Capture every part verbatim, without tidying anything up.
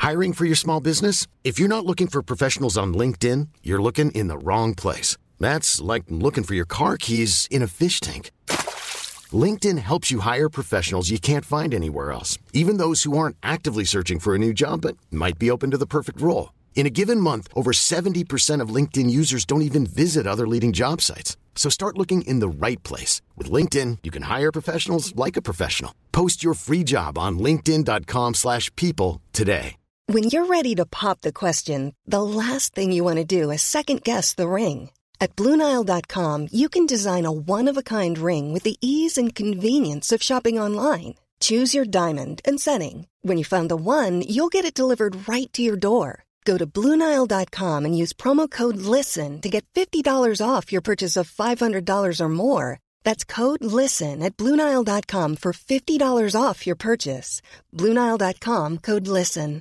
Hiring for your small business? If you're not looking for professionals on LinkedIn, you're looking in the wrong place. That's like looking for your car keys in a fish tank. LinkedIn helps you hire professionals you can't find anywhere else, even those who aren't actively searching for a new job but might be open to the perfect role. In a given month, over seventy percent of LinkedIn users don't even visit other leading job sites. So start looking in the right place. With LinkedIn, you can hire professionals like a professional. Post your free job on linkedin.com slash people today. When you're ready to pop the question, the last thing you want to do is second-guess the ring. At Blue Nile dot com, you can design a one-of-a-kind ring with the ease and convenience of shopping online. Choose your diamond and setting. When you find the one, you'll get it delivered right to your door. Go to Blue Nile dot com and use promo code LISTEN to get fifty dollars off your purchase of five hundred dollars or more. That's code LISTEN at Blue Nile dot com for fifty dollars off your purchase. Blue Nile dot com, code LISTEN.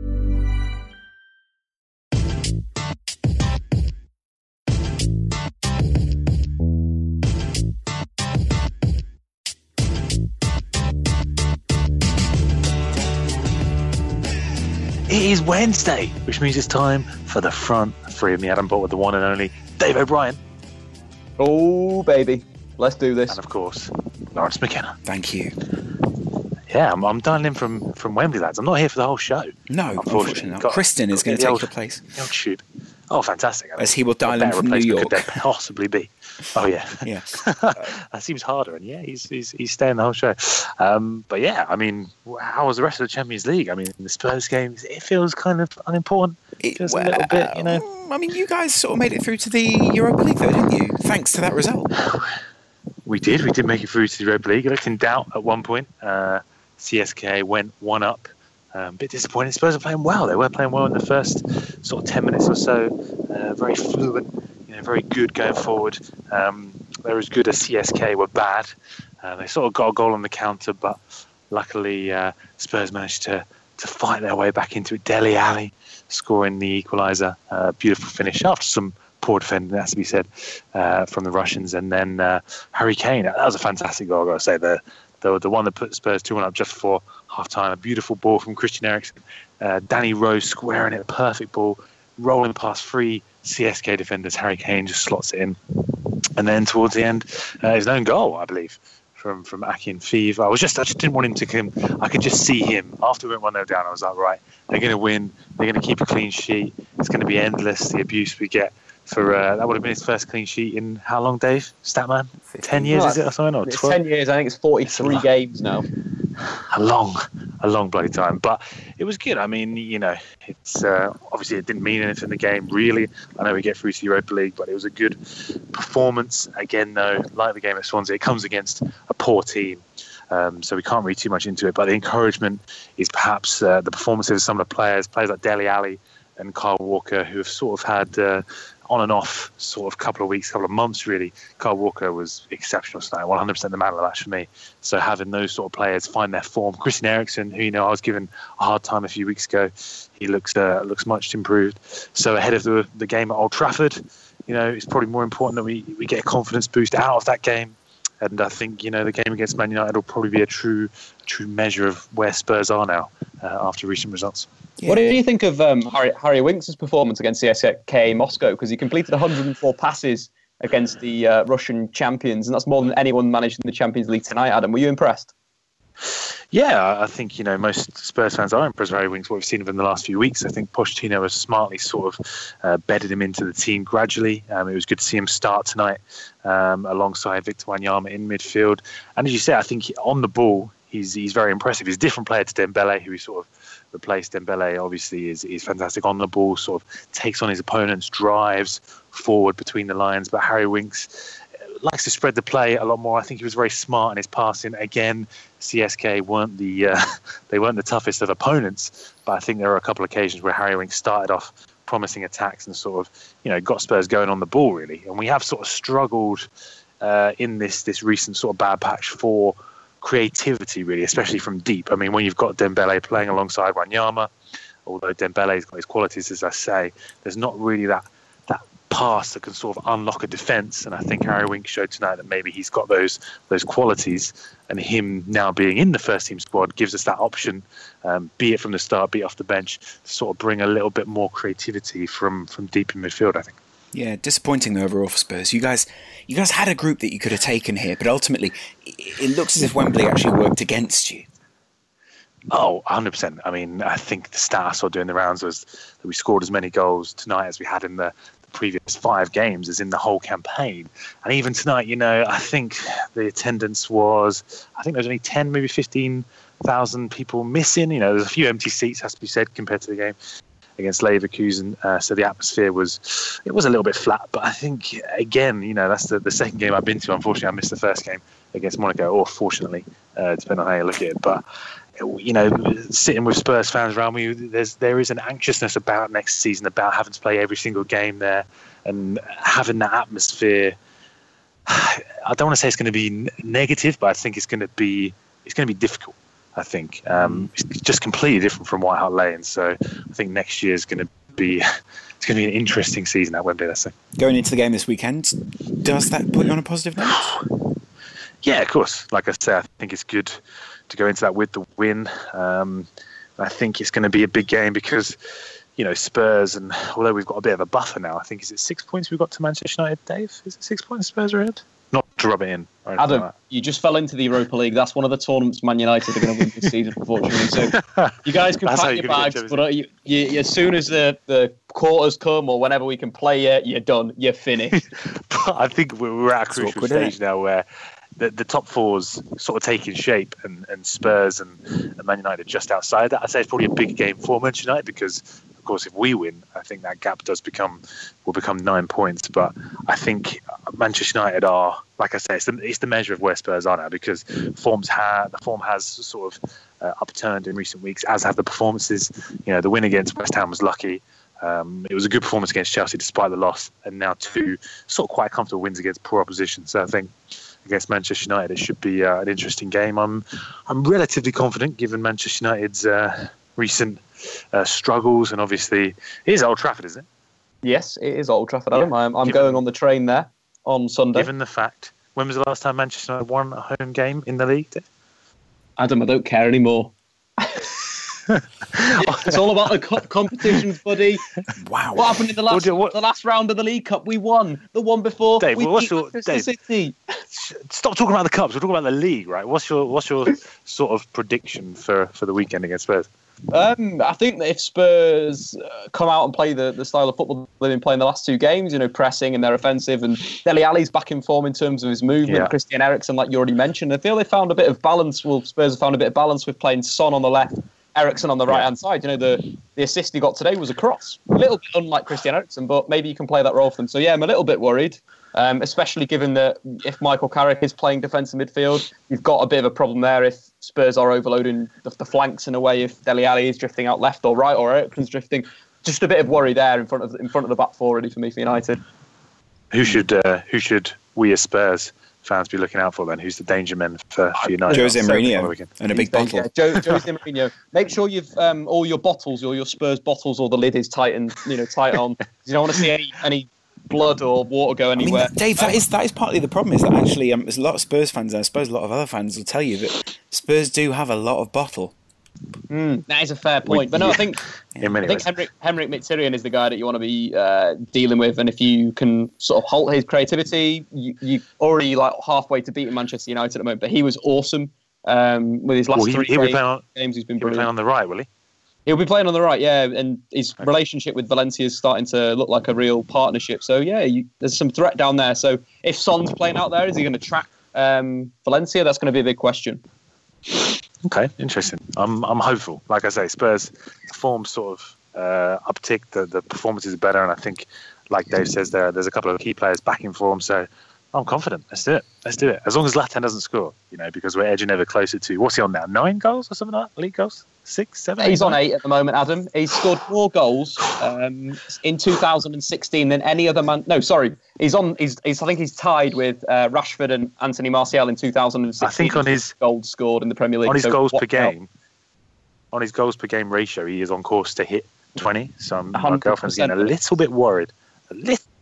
It is Wednesday, which means it's time for the front three of me, Adam Bott, with the one and only Dave O'Brien. Oh, baby. Let's do this. And, of course, Lawrence McKenna. Thank you. Yeah, I'm, I'm dialing in from, from Wembley, lads. I'm not here for the whole show. No, unfortunately, unfortunately not. Got, Kristen is going to take old, your place. The old tube. Oh, fantastic. As he will dial in from New York. Could there possibly be? Oh, yeah. Yeah. That seems harder. And, yeah, he's he's, he's staying the whole show. Um, but, yeah, I mean, how was the rest of the Champions League? I mean, the Spurs game, it feels kind of unimportant. It feels well, a little bit, you know. I mean, you guys sort of made it through to the Europa League, though, didn't you? Thanks to that result. We did. We did make it through to the Europa League. It looked in doubt at one point. Uh, C S K went one up. Um, a bit disappointing. Spurs are playing well. They were playing well in the first sort of ten minutes or so. Uh, very fluent, you know, very good going forward. Um, they're as good as C S K were bad. Uh, they sort of got a goal on the counter, but luckily uh, Spurs managed to to fight their way back into it. Dele Alli scoring the equaliser. Uh, beautiful finish after some poor defending, that has to be said, uh, from the Russians. And then uh, Harry Kane. That was a fantastic goal, I've got to say. The the, the one that put Spurs two one up just before half-time. A beautiful ball from Christian Eriksen. Uh, Danny Rose squaring it, a perfect ball, rolling past three C S K defenders. Harry Kane just slots it in. And then towards the end, uh, his own goal, I believe, from from Akinfeev. I was just, I just didn't want him to come. I could just see him after we went one nil down. I was like, right, they're going to win. They're going to keep a clean sheet. It's going to be endless, the abuse we get. For uh, that would have been his first clean sheet in how long, Dave? Statman? Ten years, well, is it or something? Or it's twelve? ten years. I think it's forty-three it's games now. A long, a long bloody time. But it was good. I mean, you know, it's uh, obviously it didn't mean anything in the game, really. I know we get through to the Europa League, but it was a good performance. Again, though, like the game at Swansea, it comes against a poor team. Um, so we can't read too much into it. But the encouragement is perhaps uh, the performances of some of the players, players like Dele Alli and Kyle Walker, who have sort of had uh, on and off sort of couple of weeks, couple of months, really. Kyle Walker was exceptional tonight, one hundred percent the man of the match for me. So having those sort of players find their form. Christian Eriksen, who, you know, I was given a hard time a few weeks ago, he looks uh, looks much improved. So ahead of the the game at Old Trafford, you know, it's probably more important that we, we get a confidence boost out of that game. And I think, you know, the game against Man United will probably be a true true measure of where Spurs are now uh, after recent results. Yeah. What do you think of um, Harry, Harry Winks' performance against C S K Moscow? Because he completed one hundred four passes against the uh, Russian champions, and that's more than anyone managed in the Champions League tonight. Adam, were you impressed? Yeah, I think, you know, most Spurs fans are impressed with Harry Winks, what we've seen of him in the last few weeks. I think Pochettino has smartly sort of uh, bedded him into the team gradually. Um, it was good to see him start tonight um, alongside Victor Wanyama in midfield. And as you say, I think on the ball, he's he's very impressive. He's a different player to Dembele, who he sort of replaced. Dembele obviously is, is fantastic on the ball, sort of takes on his opponents, drives forward between the lines. But Harry Winks likes to spread the play a lot more. I think he was very smart in his passing. Again, C S K weren't the uh, they weren't the toughest of opponents, but I think there were a couple of occasions where Harry Winks started off promising attacks and sort of, you know, got Spurs going on the ball, really. And we have sort of struggled uh, in this this recent sort of bad patch for creativity, really, especially from deep. I mean, when you've got Dembele playing alongside Wanyama, although Dembele's got his qualities, as I say, there's not really that that pass that can sort of unlock a defence. And I think Harry Winks showed tonight that maybe he's got those those qualities, and him now being in the first team squad gives us that option, um, be it from the start, be it off the bench, to sort of bring a little bit more creativity from, from deep in midfield, I think. Yeah, disappointing though overall for Spurs. You guys, you guys had a group that you could have taken here, but ultimately, it looks as if Wembley actually worked against you. Oh, one hundred percent. I mean, I think the stat I saw doing the rounds was that we scored as many goals tonight as we had in the, the previous five games, as in the whole campaign. And even tonight, you know, I think the attendance was, I think there was only ten, maybe fifteen thousand people missing. You know, there's a few empty seats, has to be said, compared to the game against Leverkusen. Uh, so the atmosphere was, it was a little bit flat. But I think, again, you know, that's the, the second game I've been to. Unfortunately, I missed the first game against Monaco, or fortunately, uh, depending on how you look at it. But you know, sitting with Spurs fans around me, there's there is an anxiousness about next season, about having to play every single game there and having that atmosphere. I don't want to say it's going to be negative, but I think it's going to be it's going to be difficult. I think um, it's just completely different from White Hart Lane. So I think next year is going to be it's going to be an interesting season at Wembley. Let's say. Going into the game this weekend, does that put you on a positive note? Yeah, of course. Like I say, I think it's good to go into that with the win. Um, I think it's going to be a big game because, you know, Spurs, and although we've got a bit of a buffer now, I think, is it six points we've got to Manchester United, Dave? Is it six points Spurs are ahead? Not to rub it in. Adam, like you just fell into the Europa League. That's one of the tournaments Man United are going to win this season, unfortunately. So you guys can pack your bags, but uh, you, you, as soon as the, the quarters come or whenever we can play you, you're done. You're finished. But I think we're, we're at a crucial stage now where The, the top four's sort of taking shape, and, and Spurs and, and Man United just outside that. I'd say it's probably a big game for Manchester United because, of course, if we win, I think that gap does become will become nine points. But I think Manchester United are, like I say, it's the, it's the measure of where Spurs are now because forms ha- the form has sort of uh, upturned in recent weeks, as have the performances. You know, the win against West Ham was lucky. Um, it was a good performance against Chelsea despite the loss, and now two sort of quite comfortable wins against poor opposition. So I think against Manchester United, it should be uh, an interesting game. I'm I'm relatively confident given Manchester United's uh, recent uh, struggles, and obviously it is Old Trafford, isn't it? Yes, it is Old Trafford, Adam. Yeah. I'm, I'm given, going on the train there on Sunday. Given the fact, when was the last time Manchester United won a home game in the league? Adam, I don't care anymore. It's all about the cup competitions, buddy. Wow. What happened in the last what, what, the last round of the League Cup? We won. The one before. Dave, we what's beat your, Manchester Dave, City. Stop talking about the cups. We're talking about the league, right? What's your what's your sort of prediction for, for the weekend against Spurs? Um, I think that if Spurs uh, come out and play the, the style of football they've been playing the last two games, you know, pressing and they're offensive, and Dele Alli's back in form in terms of his movement, yeah. Christian Eriksen, like you already mentioned, I feel they found a bit of balance. Well, Spurs have found a bit of balance with playing Son on the left, Eriksen on the right hand side. You know, the the assist he got today was a cross. A little bit unlike Christian Eriksen, but maybe you can play that role for them. So yeah, I'm a little bit worried, um, especially given that if Michael Carrick is playing defensive midfield, you've got a bit of a problem there if Spurs are overloading the, the flanks in a way. If Dele Alli is drifting out left or right, or Eriksen's drifting, just a bit of worry there in front of in front of the back four, really, for me for United. Who should uh, who should we as Spurs fans be looking out for then? Who's the danger men for, for United? Jose Mourinho and a big bottle. Yeah, jo- Jose Mourinho. Make sure you've um, all your bottles, or your Spurs bottles, or the lid is tight and you know tight on. You don't want to see any any blood or water go anywhere. I mean, Dave, that is that is partly the problem. Is that actually um, there's a lot of Spurs fans, and I suppose a lot of other fans will tell you that Spurs do have a lot of bottle. Mm, that is a fair point, but no, I think I think Henrik, Henrik Mkhitaryan is the guy that you want to be uh, dealing with, and if you can sort of halt his creativity, you, you already like halfway to beating Manchester United at the moment. But he was awesome um, with his last well, he, three he'll be on, games. He's been he'll be playing on the right, will he? He'll be playing on the right, yeah, and his okay. relationship with Valencia is starting to look like a real partnership. So yeah, you, there's some threat down there. So if Son's playing out there, is he going to track um, Valencia? That's going to be a big question. Okay, interesting. I'm I'm hopeful. Like I say, Spurs form sort of uh, uptick. The the performances are better, and I think, like Dave says, there there's a couple of key players back in form. So I'm confident. Let's do it. Let's do it. As long as Zlatan doesn't score, you know, because we're edging ever closer to what's he on now? Nine goals or something like that? League goals? Six, seven? He's eight, on nine? eight at the moment, Adam. He's scored more goals um, in two thousand sixteen than any other man. No, sorry. He's on. He's. he's I think he's tied with uh, Rashford and Anthony Martial in two thousand sixteen. I think on his goals scored in the Premier League. On his so goals per game, out. on his goals per game ratio, he is on course to hit twenty. So my girlfriend's getting a little bit worried. A little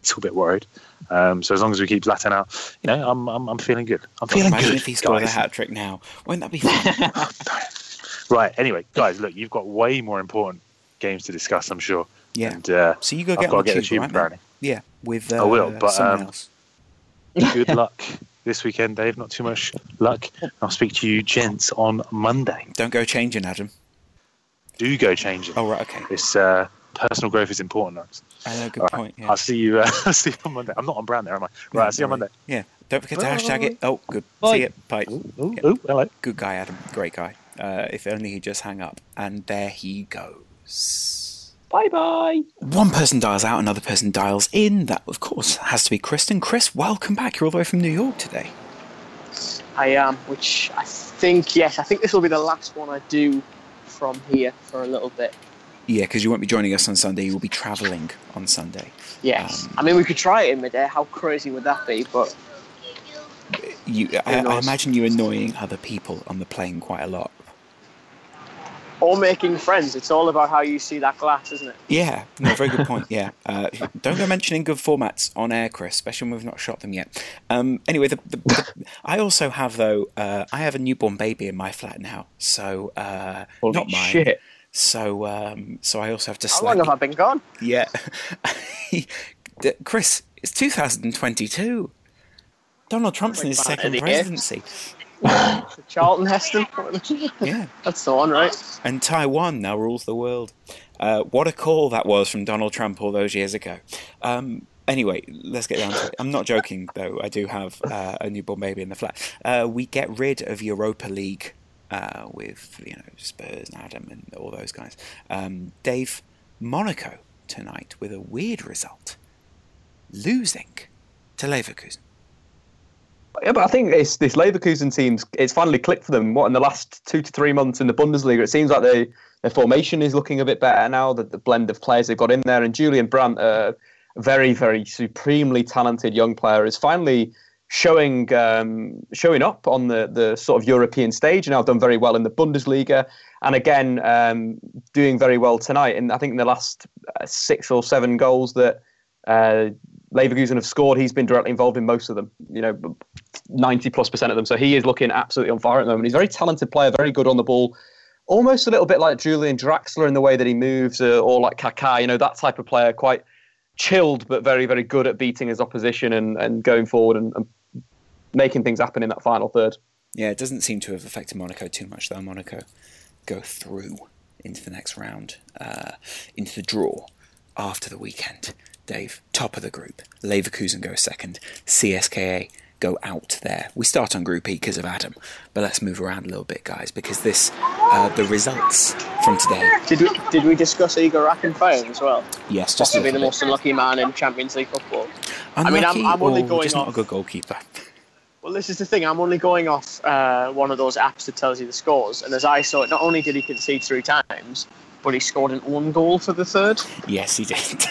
little bit worried. Um, so as long as we keep Zlatan out, you know, I'm I'm, I'm feeling good. I'm feeling Imagine good. if he scored a guys. hat trick now. Wouldn't that be fun? Right. Anyway, guys, look, you've got way more important games to discuss, I'm sure. Yeah. And, uh, So you go I've get got on to the get the tube, tube right, apparently. Yeah, with uh, I will, but, someone um, else. Good luck this weekend, Dave. Not too much luck. I'll speak to you gents on Monday. Don't go changing, Adam. Do go changing. Oh, right, okay. This uh, personal growth is important, Alex. I know, good All right, point. Yeah. I'll see you. Uh, I'll see you on Monday. I'm not on brand there, am I? Right. No, I'll see you on don't Monday. worry. Yeah. Don't forget to hashtag it. Oh, good. Bye. See you. Bye. Ooh, ooh, Yeah. ooh, hello. Good guy, Adam. Great guy. Uh, if only he just hang up. And there he goes. Bye bye. One person dials out, another person dials in. That, of course, has to be Kristen. Chris, welcome back. You're all the way from New York today. I am, which I think, yes, I think this will be the last one I do from here for a little bit. Yeah, because you won't be joining us on Sunday. You will be travelling on Sunday. Yes. Um, I mean, we could try it in midair. How crazy would that be? But You, I, I knows? imagine you annoying other people on the plane quite a lot. or making friends. It's all about how you see that glass, isn't it? Yeah, no, very good point. Yeah, uh, don't go mentioning good formats on air, Chris, especially when we've not shot them yet. Um, anyway, the, the, the, I also have though. Uh, I have a newborn baby in my flat now, so uh, Holy not mine. shit. So, um, so I also have to. How Slack. long have I been gone? Yeah, Chris, it's two thousand twenty-two. Donald Trump's in his Like second Biden, yeah. presidency. Charlton Heston. Yeah. That's the one, right? And Taiwan now rules the world. Uh, what a call that was from Donald Trump all those years ago. Um, anyway, let's get down to it. I'm not joking, though. I do have uh, a newborn baby in the flat. Uh, we get rid of Europa League uh, with you know Spurs and Adam and all those guys. Um, Dave, Monaco tonight with a weird result, losing to Leverkusen. Yeah, but I think it's this Leverkusen team's. It's finally clicked for them. What in the last two to three months in the Bundesliga, it seems like they, their formation is looking a bit better now. The, the blend of players they've got in there, and Julian Brandt, a very, very supremely talented young player, is finally showing um, showing up on the the sort of European stage. Now done very well in the Bundesliga, and again um, doing very well tonight. And I think in the last uh, six or seven goals that Uh, Leverkusen have scored, he's been directly involved in most of them, you know, ninety plus percent of them. So he is looking absolutely on fire at the moment. He's a very talented player, very good on the ball, almost a little bit like Julian Draxler in the way that he moves, uh, or like Kaká, you know, that type of player, quite chilled, but very, very good at beating his opposition and, and going forward and, and making things happen in that final third. Yeah, it doesn't seem to have affected Monaco too much, though. Monaco go through into the next round, uh, into the draw after the weekend. Dave, top of the group. Leverkusen go second. C S K A go out there. We start on Group E because of Adam, but let's move around a little bit, guys, because this, uh, the results from today. Did we did we discuss Igor Akinfeev as well? Yes, just a Possibly the little most unlucky man in Champions League football. bit. I mean, I'm- Unlucky I'm only or going just not a off- good goalkeeper. Well, this is the thing. I'm only going off uh, one of those apps that tells you the scores. And as I saw it, not only did he concede three times, but he scored an own goal for the third. Yes, he did.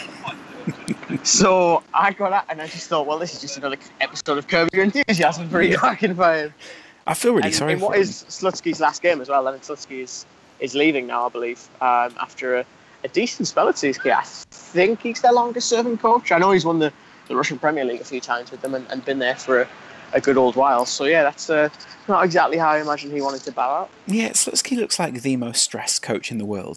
So I got that, and I just thought, well, this is just another episode of Curb Your Enthusiasm for Igor Akinfeev. I feel really And sorry in for what him. is Slutsky's last game as well. Leonard Slutsky is, is leaving now, I believe, um, after a, a decent spell at C S K A. I think he's their longest-serving coach. I know he's won the, the Russian Premier League a few times with them and, and been there for a, a good old while. So, yeah, that's uh, not exactly how I imagine he wanted to bow out. Yeah, Slutsky looks like the most stressed coach in the world.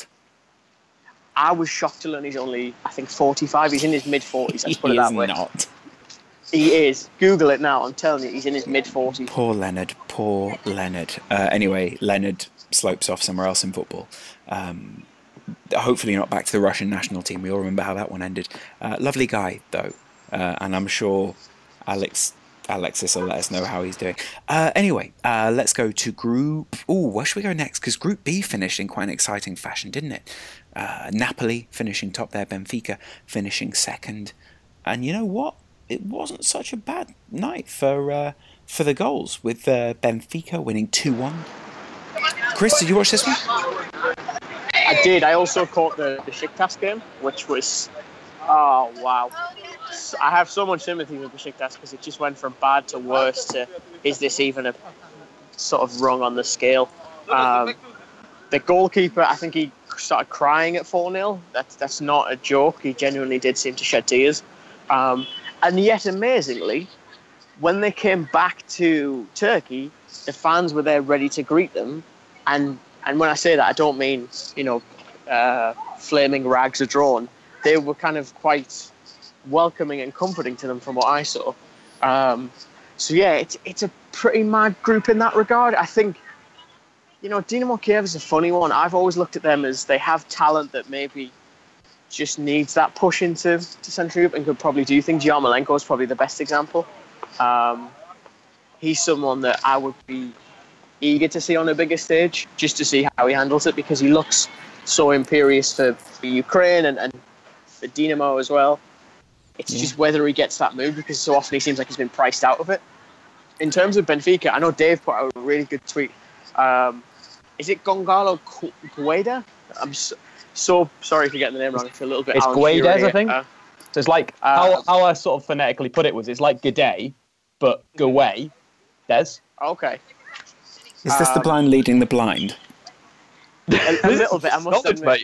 I was shocked to learn he's only, I think, forty-five. He's in his mid-forties, let's put it he that is way. not. He is. Google it now. I'm telling you, he's in his mid-forties. Poor Leonard, poor Leonard. Uh, anyway, Leonard slopes off somewhere else in football. Um, hopefully not back to the Russian national team. We all remember how that one ended. Uh, lovely guy, though. Uh, and I'm sure Alex Alexis will let us know how he's doing. Uh, anyway, uh, let's go to Group... Ooh, where should we go next? Because Group B finished in quite an exciting fashion, didn't it? Uh, Napoli finishing top there. Benfica finishing second. And you know what? It wasn't such a bad night for uh, for the goals, with uh, Benfica winning two one. Chris, did you watch this one? I did. I also caught the, the Besiktas game, which was... Oh, wow. I have so much sympathy with Besiktas because it just went from bad to worse to is this even a sort of rung on the scale? Um, the goalkeeper, I think he started crying at four nil. That's, that's not a joke. He genuinely did seem to shed tears. Um, and yet, amazingly, when they came back to Turkey, the fans were there ready to greet them. And and when I say that, I don't mean, you know, uh, flaming rags are drawn. They were kind of quite welcoming and comforting to them from what I saw. Um, so, yeah, it's, it's a pretty mad group in that regard. I think, you know, Dynamo Kiev is a funny one. I've always looked at them as they have talent that maybe just needs that push into to Central Europe and could probably do things. Yarmolenko is probably the best example. Um, he's someone that I would be eager to see on a bigger stage, just to see how he handles it, because he looks so imperious for, for Ukraine and, and for Dynamo as well. It's yeah. just whether he gets that move, because so often he seems like he's been priced out of it. In terms of Benfica, I know Dave put out a really good tweet. Um, is it Gonzalo Guedes? I'm so, so sorry for getting the name wrong. It's a little bit. It's Guedes, I think. Uh, so it's like uh, how, how I sort of phonetically put it was it's like G'day, but Guedes. Okay. Is this um, the blind leading the blind? A, a little bit. I must admit.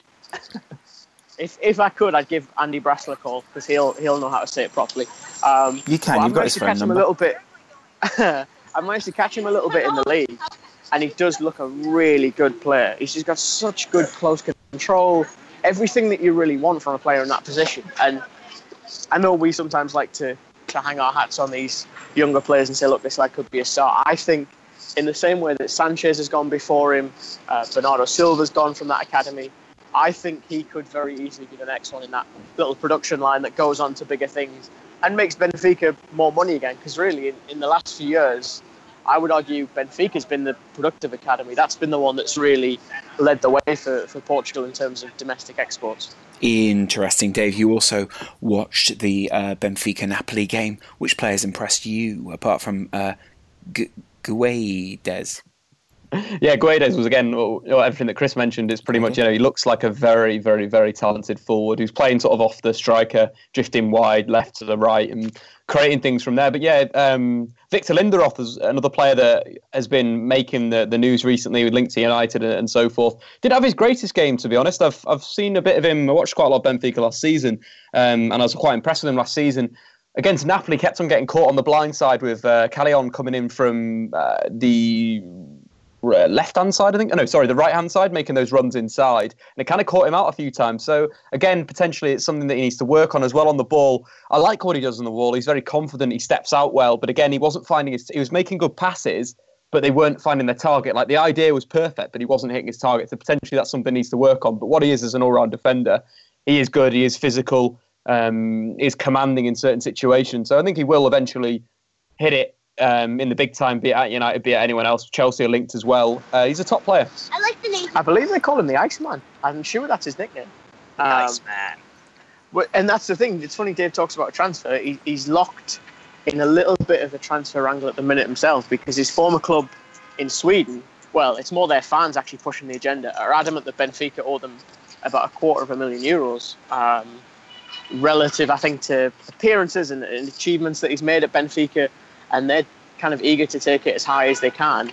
If if I could, I'd give Andy Brassel a call, because he'll he'll know how to say it properly. Um, you can. You've got his phone number. I managed to catch him a little bit. I managed to catch him a little bit in the league, and he does look a really good player. He's just got such good close control, everything that you really want from a player in that position. And I know we sometimes like to, to hang our hats on these younger players and say, look, this lad could be a star. I think in the same way that Sanchez has gone before him, uh, Bernardo Silva's gone from that academy, I think he could very easily be the next one in that little production line that goes on to bigger things and makes Benfica more money again. Because really, in, in the last few years, I would argue Benfica's been the productive academy. That's been the one that's really led the way for, for Portugal in terms of domestic exports. Interesting. Dave, you also watched the uh, Benfica-Napoli game. Which players impressed you, apart from uh, G- Guedes? Yeah, Guedes was, again, everything that Chris mentioned is pretty much, you know, he looks like a very, very, very talented forward who's playing sort of off the striker, drifting wide, left to the right and creating things from there. But yeah, um, Victor Linderoth is another player that has been making the, the news recently with linked to United and, and so forth. Didn't have his greatest game, to be honest. I've I've seen a bit of him. I watched quite a lot of Benfica last season, um, and I was quite impressed with him last season. Against Napoli, kept on getting caught on the blind side with uh, Callejon coming in from uh, the left-hand side, I think. Oh, no, sorry, the right-hand side, making those runs inside. And it kind of caught him out a few times. So, again, potentially it's something that he needs to work on as well on the ball. I like what he does on the wall. He's very confident. He steps out well. But, again, he wasn't finding his... He was making good passes, but they weren't finding their target. Like, the idea was perfect, but he wasn't hitting his target. So, potentially that's something he needs to work on. But what he is as an all-round defender, he is good. He is physical. Um, he is commanding in certain situations. So, I think he will eventually hit it Um, in the big time, be it at United, be it anyone else. Chelsea are linked as well. Uh, he's a top player. I like the name. I believe they call him the Iceman. I'm sure that's his nickname. Um, Iceman. And that's the thing. It's funny Dave talks about a transfer. He, he's locked in a little bit of a transfer wrangle at the minute himself, because his former club in Sweden, well, it's more their fans actually pushing the agenda, are adamant that Benfica owe them about a quarter of a million euros. Um, relative, I think, to appearances and, and achievements that he's made at Benfica. And they're kind of eager to take it as high as they can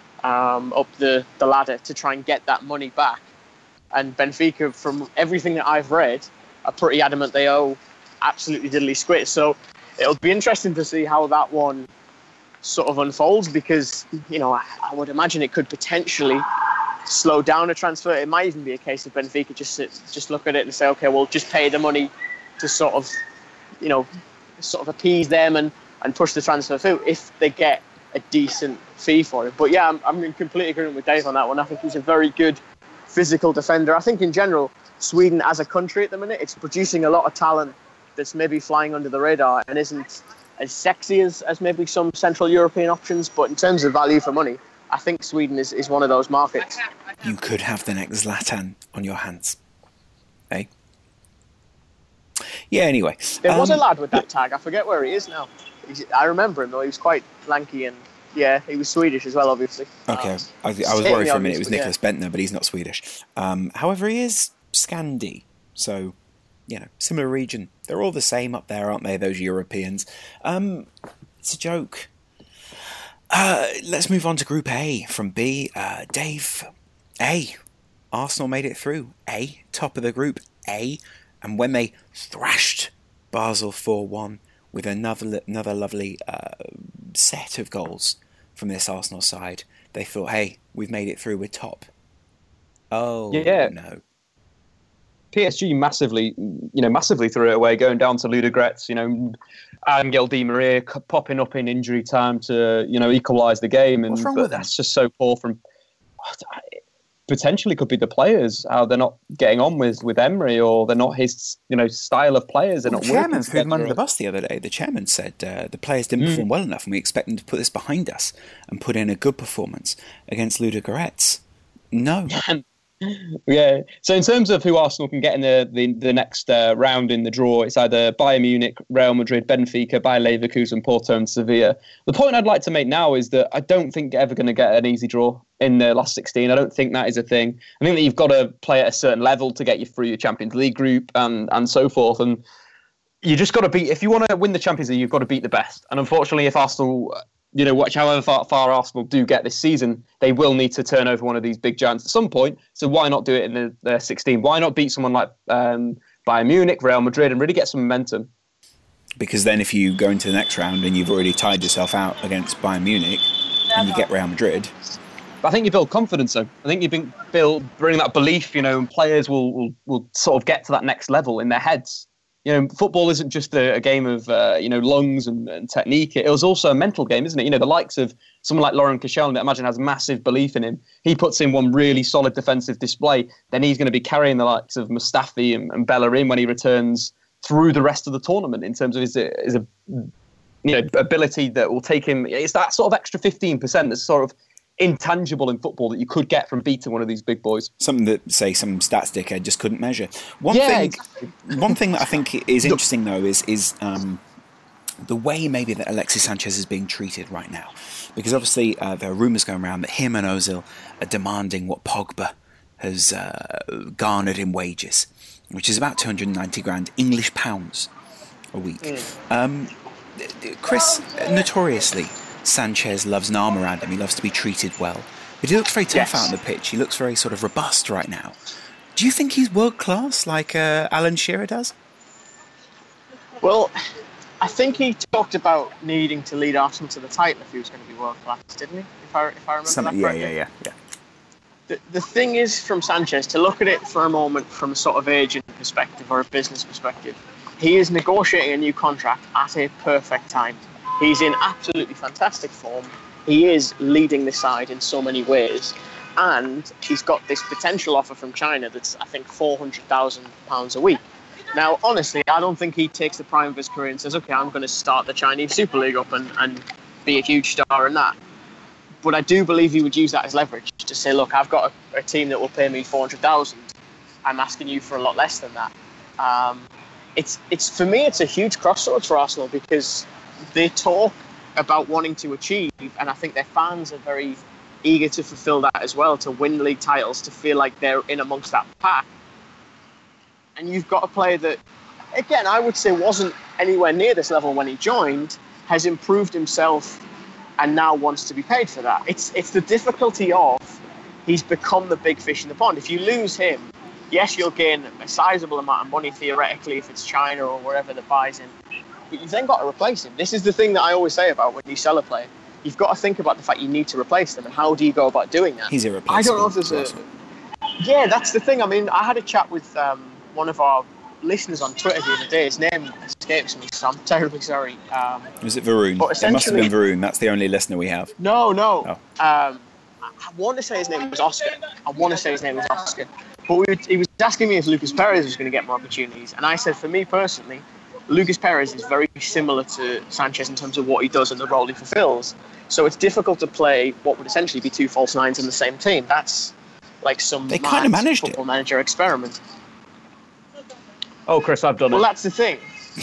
um, up the, the ladder to try and get that money back. And Benfica, from everything that I've read, are pretty adamant they owe absolutely diddly squid. So it'll be interesting to see how that one sort of unfolds, because, you know, I, I would imagine it could potentially slow down a transfer. It might even be a case of Benfica just sit, just look at it and say, okay, we'll just pay the money to sort of, you know, sort of appease them and and push the transfer through if they get a decent fee for it. But yeah, I'm, I'm in complete agreement with Dave on that one. I think he's a very good physical defender. I think in general, Sweden as a country at the minute, it's producing a lot of talent that's maybe flying under the radar and isn't as sexy as, as maybe some Central European options. But in terms of value for money, I think Sweden is, is one of those markets. You could have the next Zlatan on your hands. Eh? Yeah, anyway. There um, was a lad with that but, tag. I forget where he is now. I remember him though. He was quite lanky and yeah, he was Swedish as well, obviously. Okay, um, I, I was worried for a minute it was Nicholas yeah. Bentner, but he's not Swedish. Um, however, he is Scandi, so you know, similar region. They're all the same up there, aren't they? Those Europeans. Um, it's a joke. Uh, let's move on to Group A from B. Uh, Dave, A. Arsenal made it through. A, top of the group. A, and when they thrashed Basel four one with another another lovely uh, set of goals from this Arsenal side. They thought, hey, we've made it through, we're top. Oh, yeah. no. P S G massively, you know, massively threw it away, going down to Ludogorets, you know, Angel Di Maria popping up in injury time to, you know, equalise the game. And What's wrong but with that's just so poor from... Potentially could be the players, how they're not getting on with, with Emery, or they're not his, you know, style of players. They're well, not the chairman working threw them under together. the bus the other day. The chairman said uh, the players didn't Mm. perform well enough, and we expect them to put this behind us and put in a good performance against Ludogorets. No. Yeah. So in terms of who Arsenal can get in the the, the next uh, round in the draw, it's either Bayern Munich, Real Madrid, Benfica, Bayer Leverkusen, Porto, and Sevilla. The point I'd like to make now is that I don't think you're ever going to get an easy draw in the last sixteen. I don't think that is a thing. I think that you've got to play at a certain level to get you through your Champions League group and and so forth. And you just got to beat. If you want to win the Champions League, you've got to beat the best. And unfortunately, if Arsenal, you know, watch however far, far Arsenal do get this season, they will need to turn over one of these big giants at some point. So why not do it in the, the sixteen? Why not beat someone like um, Bayern Munich, Real Madrid, and really get some momentum? Because then if you go into the next round and you've already tied yourself out against Bayern Munich and you get Real Madrid... I think you build confidence, though. I think you bring, build, bring that belief, you know, and players will, will, will sort of get to that next level in their heads. You know, football isn't just a, a game of, uh, you know, lungs and, and technique. It was also a mental game, isn't it? You know, the likes of someone like Laurent Koscielny, I imagine, has massive belief in him. He puts in one really solid defensive display. Then he's going to be carrying the likes of Mustafi and, and Bellerin when he returns through the rest of the tournament in terms of his, his you know, ability that will take him. It's that sort of extra fifteen percent that's sort of intangible in football that you could get from beating one of these big boys. Something that, say, some stats dickhead just couldn't measure. One yeah, thing, exactly. One thing that I think is interesting, though, is is um, the way maybe that Alexis Sanchez is being treated right now. Because obviously uh, there are rumours going around that him and Ozil are demanding what Pogba has uh, garnered in wages, which is about two hundred ninety grand English pounds a week. Mm. Um, Chris, notoriously, Sanchez loves an arm around him. He loves to be treated well. But he looks very tough yes. out on the pitch. He looks very sort of robust right now. Do you think he's world class like uh, Alan Shearer does? Well, I think he talked about needing to lead Arsenal to the title if he was going to be world class, didn't he? If I if I remember Something, that yeah, correctly. yeah, yeah, yeah. The the thing is, from Sanchez, to look at it for a moment from a sort of agent perspective or a business perspective, he is negotiating a new contract at a perfect time. He's in absolutely fantastic form. He is leading the side in so many ways. And he's got this potential offer from China that's, I think, four hundred thousand pounds a week. Now, honestly, I don't think he takes the prime of his career and says, OK, I'm going to start the Chinese Super League up and, and be a huge star in that. But I do believe he would use that as leverage to say, look, I've got a, a team that will pay me four hundred thousand. I'm asking you for a lot less than that. Um, it's it's for me, it's a huge crossroads for Arsenal because they talk about wanting to achieve, and I think their fans are very eager to fulfill that as well, to win league titles, to feel like they're in amongst that pack. And you've got a player that, again, I would say wasn't anywhere near this level when he joined, has improved himself and now wants to be paid for that. It's it's the difficulty of he's become the big fish in the pond. If you lose him, yes, you'll gain a sizable amount of money theoretically if it's China or wherever that buys him. But you've then got to replace him. This is the thing that I always say about when you sell a player. You've got to think about the fact you need to replace them, and how do you go about doing that? He's irreplaceable. I don't know if there's a... Yeah, that's the thing. I mean, I had a chat with um, one of our listeners on Twitter the other day. His name escapes me, so I'm terribly sorry. Um, Was it Varun? It must have been Varun. That's the only listener we have. No, no. Oh. Um, I want to say his name was Oscar. I want to say his name was Oscar. But we would, he was asking me if Lucas Perez was going to get more opportunities, and I said, for me personally, Lucas Perez is very similar to Sanchez in terms of what he does and the role he fulfills. So it's difficult to play what would essentially be two false nines in the same team. That's like some they kind of managed football it. manager experiment. Oh, Chris, I've done well, it. Well, that's the thing.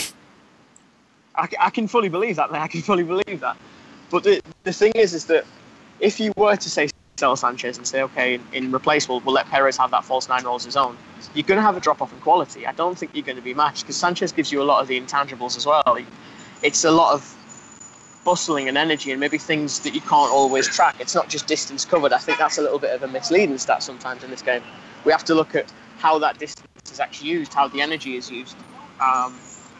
I, I can fully believe that. I can fully believe that. But the the thing is, is that if you were to say sell Sanchez and say, okay, in, in replace, we'll, we'll let Perez have that false nine role as his own, you're going to have a drop-off in quality. I don't think you're going to be matched because Sanchez gives you a lot of the intangibles as well. He, it's a lot of bustling and energy and maybe things that you can't always track. It's not just distance covered. I think that's a little bit of a misleading stat sometimes in this game. We have to look at how that distance is actually used, how the energy is used. Um,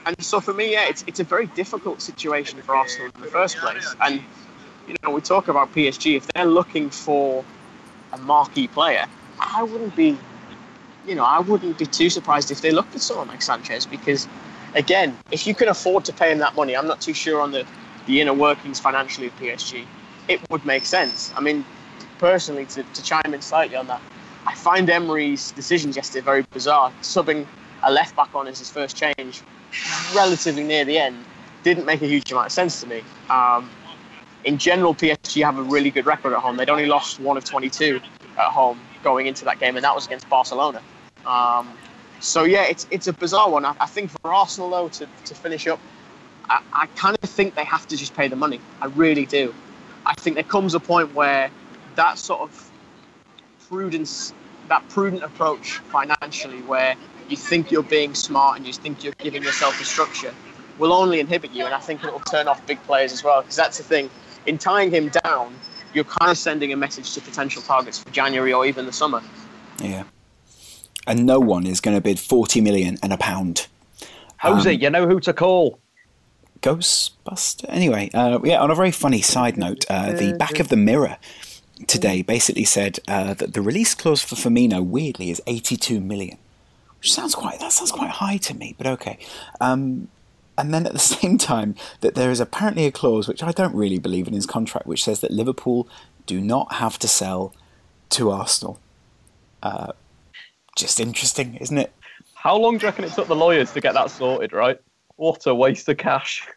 And so for me, yeah, it's it's a very difficult situation for Arsenal in the first place. And, you know, we talk about P S G. If they're looking for a marquee player, I wouldn't be, you know, I wouldn't be too surprised if they looked at someone like Sanchez. Because, again, if you can afford to pay him that money, I'm not too sure on the, the inner workings financially of P S G. It would make sense. I mean, personally, to, to chime in slightly on that, I find Emery's decisions yesterday very bizarre. Subbing a left back on as his first change relatively near the end didn't make a huge amount of sense to me. Um, in general, P S G have a really good record at home. They'd only lost one of twenty-two at home going into that game, and that was against Barcelona. Um, so yeah, it's it's a bizarre one. I, I think for Arsenal though to, to finish up, I, I kind of think they have to just pay the money. I really do. I think there comes a point where that sort of prudence, that prudent approach financially, where you think you're being smart and you think you're giving yourself a structure, will only inhibit you, and I think it will turn off big players as well, because that's the thing. In tying him down, you're kind of sending a message to potential targets for January or even the summer. Yeah. And no one is going to bid forty million and a pound. Jose, um, you know who to call. Ghostbuster? Anyway, uh, yeah, on a very funny side note, uh, the back of the Mirror today basically said uh, that the release clause for Firmino, weirdly, is eighty-two million. Which sounds quite, that sounds quite high to me, but okay. Um, and then at the same time, that there is apparently a clause, which I don't really believe in his contract, which says that Liverpool do not have to sell to Arsenal. Uh, just interesting, isn't it? How long do you reckon it took the lawyers to get that sorted, right? What a waste of cash.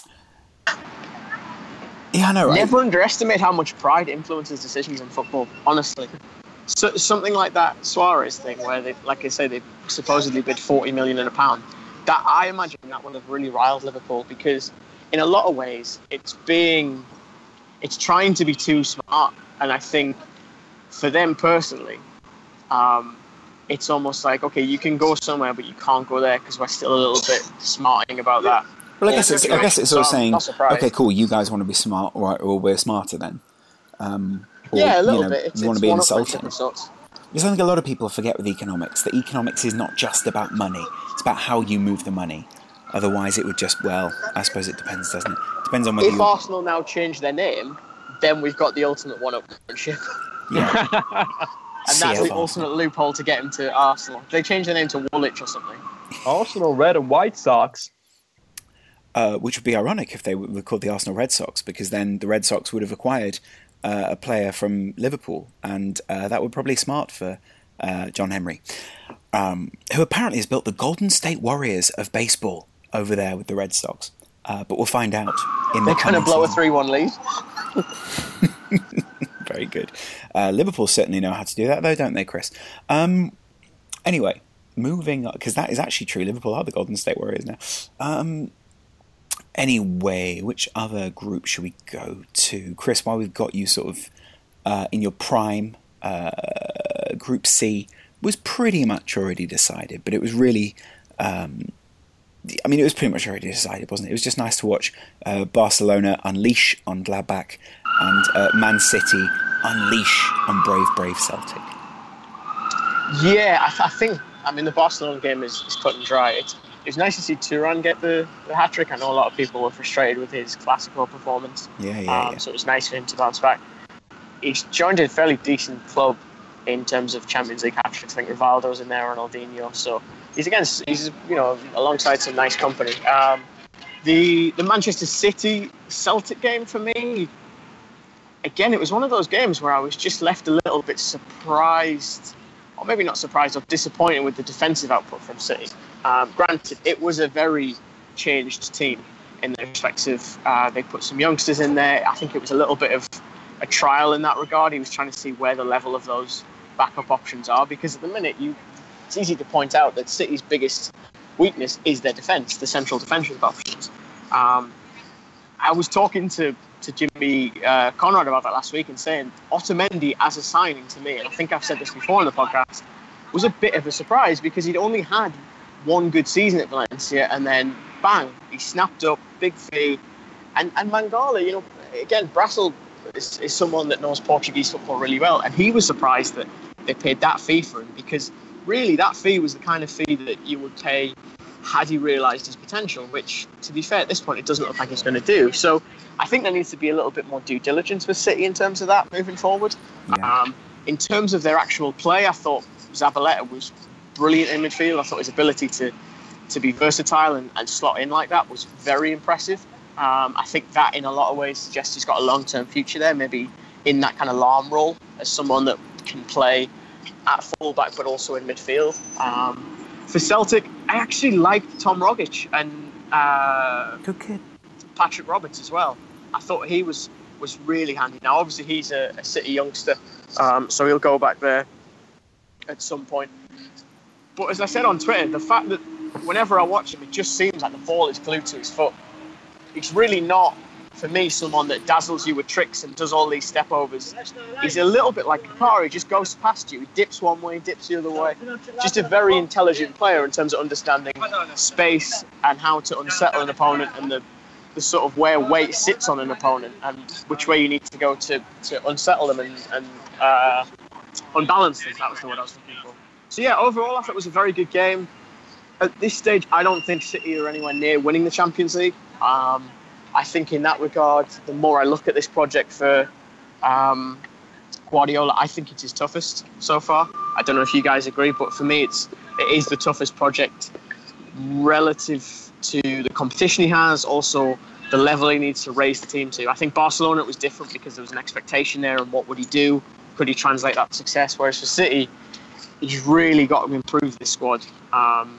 Yeah, I know, right? Never underestimate how much pride influences decisions in football, honestly. So, something like that Suarez thing, where they, like I say, they supposedly bid forty million and a pound. That I imagine that would have really riled Liverpool, because in a lot of ways it's being, it's trying to be too smart, and I think for them personally, um, it's almost like, okay, you can go somewhere, but you can't go there because we're still a little bit smarting about that. Well, I guess it's, I guess it's sort of saying, okay, cool, you guys want to be smart, all right, well, we're smarter then. Um, or, yeah, a little you know, bit. It's, you want it's to be one insulting. Because I think a lot of people forget with economics that economics is not just about money. It's about how you move the money. Otherwise, it would just, well, I suppose it depends, doesn't it? Depends on whether if you... Arsenal now change their name, then we've got the ultimate one-upmanship. Yeah. And that's the ultimate loophole to get him to Arsenal. They change their name to Woolwich or something. Arsenal Red and White Sox. Uh, which would be ironic if they were called the Arsenal Red Sox, because then the Red Sox would have acquired uh, a player from Liverpool, and uh, that would probably be smart for uh, John Henry, um, who apparently has built the Golden State Warriors of baseball over there with the Red Sox. Uh, but we'll find out in the They're going to blow season. a three one lead. Very good. Uh, Liverpool certainly know how to do that, though, don't they, Chris? Um, anyway, moving on, because that is actually true. Liverpool are the Golden State Warriors now. Um, anyway, which other group should we go to? Chris, while we've got you sort of uh, in your prime, uh, Group C was pretty much already decided, but it was really... Um, I mean, it was pretty much already decided, wasn't it? It was just nice to watch uh, Barcelona unleash on Gladbach and uh, Man City unleash on brave, brave Celtic. Yeah, I, th- I think, I mean, the Barcelona game is, is cut and dry. It's, it was nice to see Thuram get the, the hat-trick. I know a lot of people were frustrated with his classical performance. Yeah, yeah, um, yeah. So it was nice for him to bounce back. He's joined a fairly decent club in terms of Champions League hat-tricks. I think Rivaldo's in there, Ronaldinho, so... He's against, he's, you know, alongside some nice company. Um, the the Manchester City Celtic game for me, again, it was one of those games where I was just left a little bit surprised, or maybe not surprised, or disappointed with the defensive output from City. Um, granted, it was a very changed team in their respective. Uh, they put some youngsters in there. I think it was a little bit of a trial in that regard. He was trying to see where the level of those backup options are, because at the minute you. It's easy to point out that City's biggest weakness is their defence, the central defensive options. Um, I was talking to, to Jimmy uh, Conrad about that last week and saying Otamendi as a signing to me, and I think I've said this before on the podcast, was a bit of a surprise because he'd only had one good season at Valencia and then bang, he snapped up, big fee. And, and Mangala, you know, again, Brassel is, is someone that knows Portuguese football really well, and he was surprised that they paid that fee for him because really, that fee was the kind of fee that you would pay had he realised his potential, which, to be fair, at this point, it doesn't look like he's going to do. So I think there needs to be a little bit more due diligence with City in terms of that moving forward. Yeah. Um, in terms of their actual play, I thought Zabaleta was brilliant in midfield. I thought his ability to, to be versatile and, and slot in like that was very impressive. Um, I think that, in a lot of ways, suggests he's got a long-term future there, maybe in that kind of Lahm role as someone that can play at fullback but also in midfield. Um, for Celtic, I actually liked Tom Rogic and uh, Good kid. Patrick Roberts as well. I thought he was, was really handy. Now, obviously, he's a, a City youngster, um, so he'll go back there at some point. But as I said on Twitter, the fact that whenever I watch him, it just seems like the ball is glued to his foot. He's really not, for me, someone that dazzles you with tricks and does all these step overs. He's a little bit like Kakari, he just goes past you. He dips one way, dips the other way. Just a very intelligent player in terms of understanding space and how to unsettle an opponent and the, the sort of where weight sits on an opponent and which way you need to go to, to unsettle them and, and uh, unbalance them. That was the word I was looking for. So yeah, overall I thought it was a very good game. At this stage, I don't think City are anywhere near winning the Champions League. Um, I think in that regard, the more I look at this project for um, Guardiola, I think it's his toughest so far. I don't know if you guys agree, but for me, it's it is the toughest project relative to the competition he has, also the level he needs to raise the team to. I think Barcelona, it was different because there was an expectation there, and what would he do? Could he translate that to success? Whereas for City, he's really got to improve this squad. Um,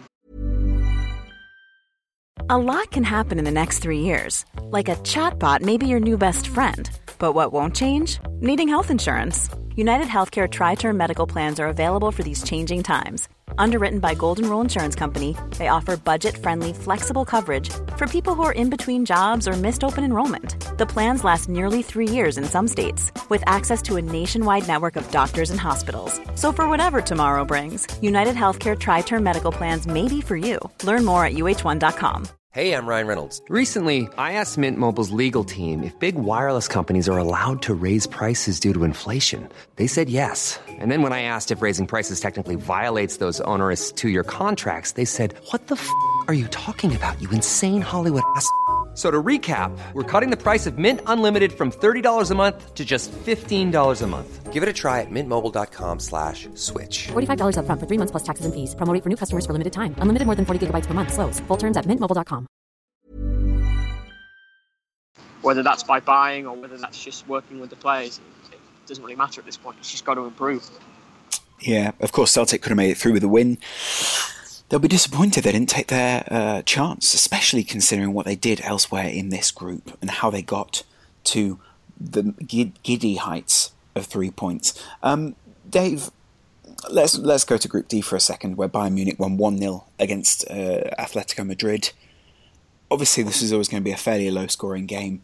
A lot can happen in the next three years. Like a chatbot may be your new best friend. But what won't change? Needing health insurance. United Healthcare Tri-Term Medical Plans are available for these changing times. Underwritten by Golden Rule Insurance Company, they offer budget-friendly, flexible coverage for people who are in between jobs or missed open enrollment. The plans last nearly three years in some states, with access to a nationwide network of doctors and hospitals. So for whatever tomorrow brings, United Healthcare Tri-Term Medical Plans may be for you. Learn more at U H one dot com. Hey, I'm Ryan Reynolds. Recently, I asked Mint Mobile's legal team if big wireless companies are allowed to raise prices due to inflation. They said yes. And then when I asked if raising prices technically violates those onerous two-year contracts, they said, what the f*** are you talking about, you insane Hollywood ass f- So to recap, we're cutting the price of Mint Unlimited from thirty dollars a month to just fifteen dollars a month. Give it a try at mintmobile.com slash switch. forty-five dollars up front for three months plus taxes and fees. Promo rate for new customers for limited time. Unlimited more than forty gigabytes per month. Slows full terms at mint mobile dot com. Whether that's by buying or whether that's just working with the players, it doesn't really matter at this point. It's just got to improve. Yeah, of course, Celtic could have made it through with a win. They'll be disappointed they didn't take their uh, chance, especially considering what they did elsewhere in this group and how they got to the giddy heights of three points. Um, Dave, let's let's go to Group D for a second, where Bayern Munich won one nil against uh, Atletico Madrid. Obviously, this is always going to be a fairly low-scoring game.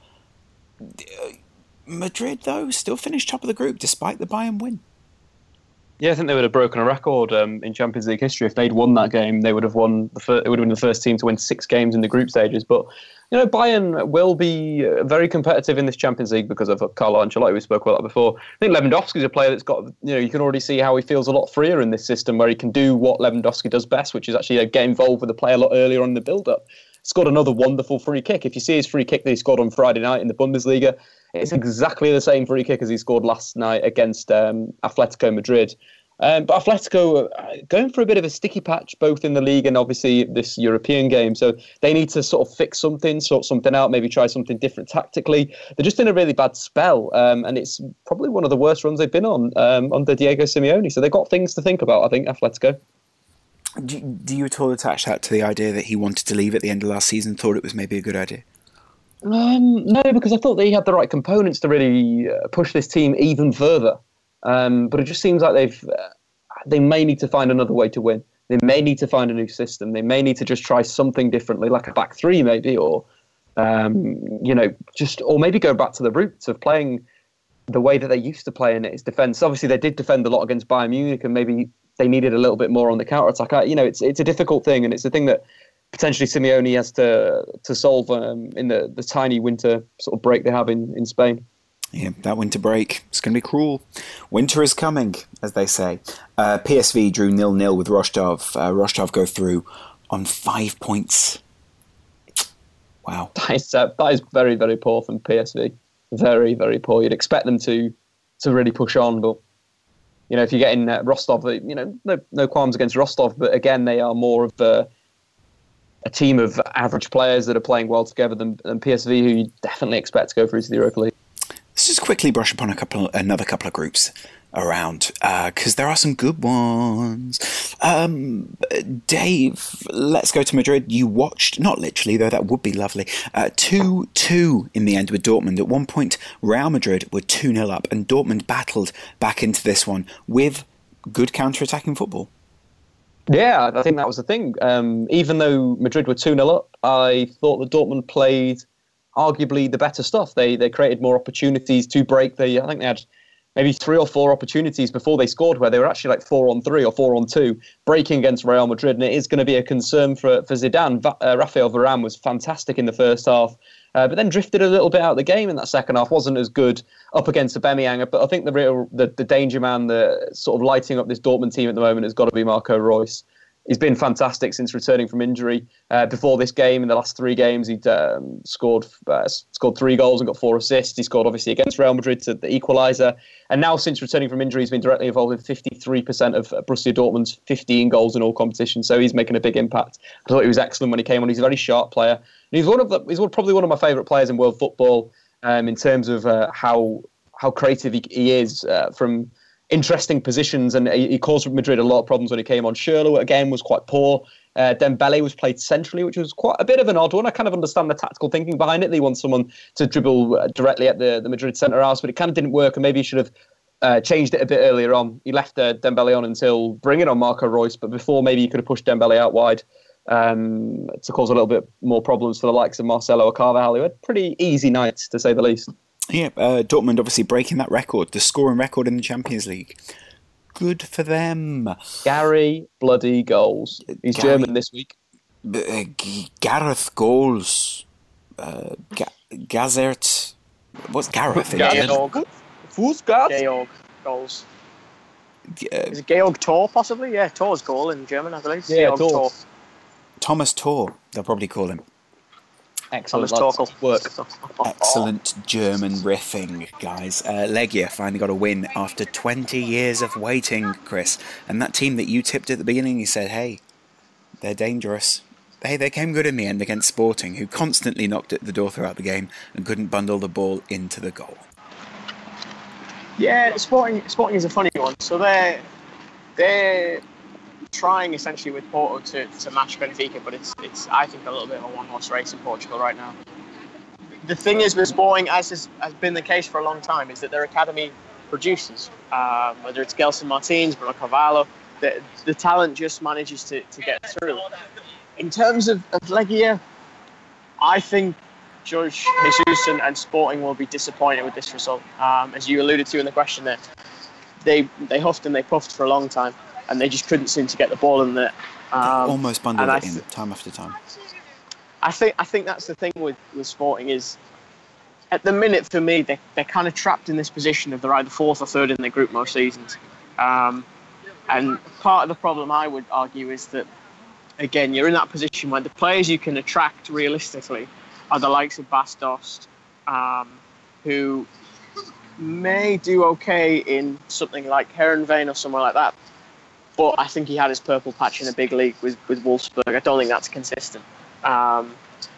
Madrid, though, still finished top of the group despite the Bayern win. Yeah, I think they would have broken a record um, in Champions League history. If they'd won that game, they would have won. The fir- it would have been the first team to win six games in the group stages. But you know, Bayern will be very competitive in this Champions League because of Carlo Ancelotti. We spoke about that before. I think Lewandowski's a player that's got. You know, you can already see how he feels a lot freer in this system, where he can do what Lewandowski does best, which is actually uh, get involved with the play a lot earlier on in the build-up. Scored another wonderful free kick. If you see his free kick that he scored on Friday night in the Bundesliga, it's exactly the same free kick as he scored last night against um, Atletico Madrid. Um, but Atletico are going for a bit of a sticky patch, both in the league and obviously this European game. So they need to sort of fix something, sort something out, maybe try something different tactically. They're just in a really bad spell, um, and it's probably one of the worst runs they've been on um, under Diego Simeone. So they've got things to think about, I think, Atletico. Do, do you at all attach that to the idea that he wanted to leave at the end of last season, thought it was maybe a good idea? Um, no, because I thought that he had the right components to really uh, push this team even further. Um, but it just seems like they've uh, they may need to find another way to win. They may need to find a new system. They may need to just try something differently, like a back three maybe, or um, you know, just or maybe go back to the roots of playing the way that they used to play in its defence. Obviously, they did defend a lot against Bayern Munich, and maybe they needed a little bit more on the counter attack. You know, it's it's a difficult thing, and it's a thing that potentially Simeone has to to solve um, in the, the tiny winter sort of break they have in, in Spain. Yeah, that winter break, it's going to be cruel. Winter is coming, as they say. Uh, P S V drew nil nil with Rostov. Uh, Rostov go through on five points. Wow. That is, uh, that is very, very poor from P S V. Very, very poor. You'd expect them to to really push on, but you know, if you're getting uh, Rostov, you know, no, no qualms against Rostov, but again, they are more of a, a team of average players that are playing well together than, than P S V, who you definitely expect to go through to the Europa League. Let's just quickly brush upon a couple, another couple of groups around, because uh, there are some good ones. Um, Dave, let's go to Madrid. You watched, not literally though, that would be lovely, uh, two two in the end with Dortmund. At one point, Real Madrid were two nil up, and Dortmund battled back into this one with good counter-attacking football. Yeah, I think that was the thing. Um, even though Madrid were two nil up, I thought that Dortmund played arguably the better stuff. They they created more opportunities to break. They, I think they had maybe three or four opportunities before they scored where they were actually like four on three or four on two, breaking against Real Madrid. And it is going to be a concern for, for Zidane. Va- uh, Rafael Varane was fantastic in the first half, uh, but then drifted a little bit out of the game in that second half. Wasn't as good up against Aubameyang. But I think the real the, the danger man, the sort of lighting up this Dortmund team at the moment has got to be Marco Reus. He's been fantastic since returning from injury. Uh, before this game, in the last three games, he'd um, scored uh, scored three goals and got four assists. He scored, obviously, against Real Madrid to the equaliser. And now, since returning from injury, he's been directly involved in fifty-three percent of Borussia Dortmund's fifteen goals in all competitions. So he's making a big impact. I thought he was excellent when he came on. He's a very sharp player. And he's one of the, he's one, probably one of my favourite players in world football um, in terms of uh, how how creative he, he is uh, from interesting positions, and he, he caused Madrid a lot of problems when he came on. Schürrle, again, was quite poor. Uh, Dembele was played centrally, which was quite a bit of an odd one. I kind of understand the tactical thinking behind it. They want someone to dribble uh, directly at the, the Madrid centre-halves, but it kind of didn't work, and maybe he should have uh, changed it a bit earlier on. He left uh, Dembele on until bringing on Marco Reus, but before maybe he could have pushed Dembele out wide um, to cause a little bit more problems for the likes of Marcelo or Carvajal, who had pretty easy nights, to say the least. Yeah, uh, Dortmund obviously breaking that record, the scoring record in the Champions League. Good for them. Gary bloody goals. He's Gary, German this week. Uh, G- Gareth goals. Uh, Ga- Gazert. What's Gareth in German? Georg. Georg goals. Uh, Is it Georg Tor, possibly? Yeah, Tor's goal in German, I believe. Yeah, Tor. Tor. Thomas Tor, they'll probably call him. Excellent work. Excellent German riffing, guys. Uh, Legia finally got a win after twenty years of waiting, Chris. And that team that you tipped at the beginning, you said, hey, they're dangerous. Hey, they came good in the end against Sporting, who constantly knocked at the door throughout the game and couldn't bundle the ball into the goal. Yeah, Sporting Sporting is a funny one. So they're, they're trying essentially with Porto to, to match Benfica, but it's it's I think a little bit of a one-horse race in Portugal right now. The thing is with Sporting, as has, has been the case for a long time, is that their academy produces, um, whether it's Gelson Martins, Bruno Carvalho, the, the talent just manages to, to get through. In terms of, of Legia, I think Jorge Jesus and, and Sporting will be disappointed with this result. Um, as you alluded to in the question there, they they huffed and they puffed for a long time, and they just couldn't seem to get the ball in there. Um, almost bundled it th- in time after time. I think I think that's the thing with, with Sporting is, at the minute for me, they, they're kind of trapped in this position of they're either fourth or third in their group most seasons. Um, and part of the problem, I would argue, is that, again, you're in that position where the players you can attract realistically are the likes of Bas Dost, um, who may do okay in something like Heerenveen or somewhere like that. But I think he had his purple patch in a big league with, with Wolfsburg. I don't think that's consistent. Um,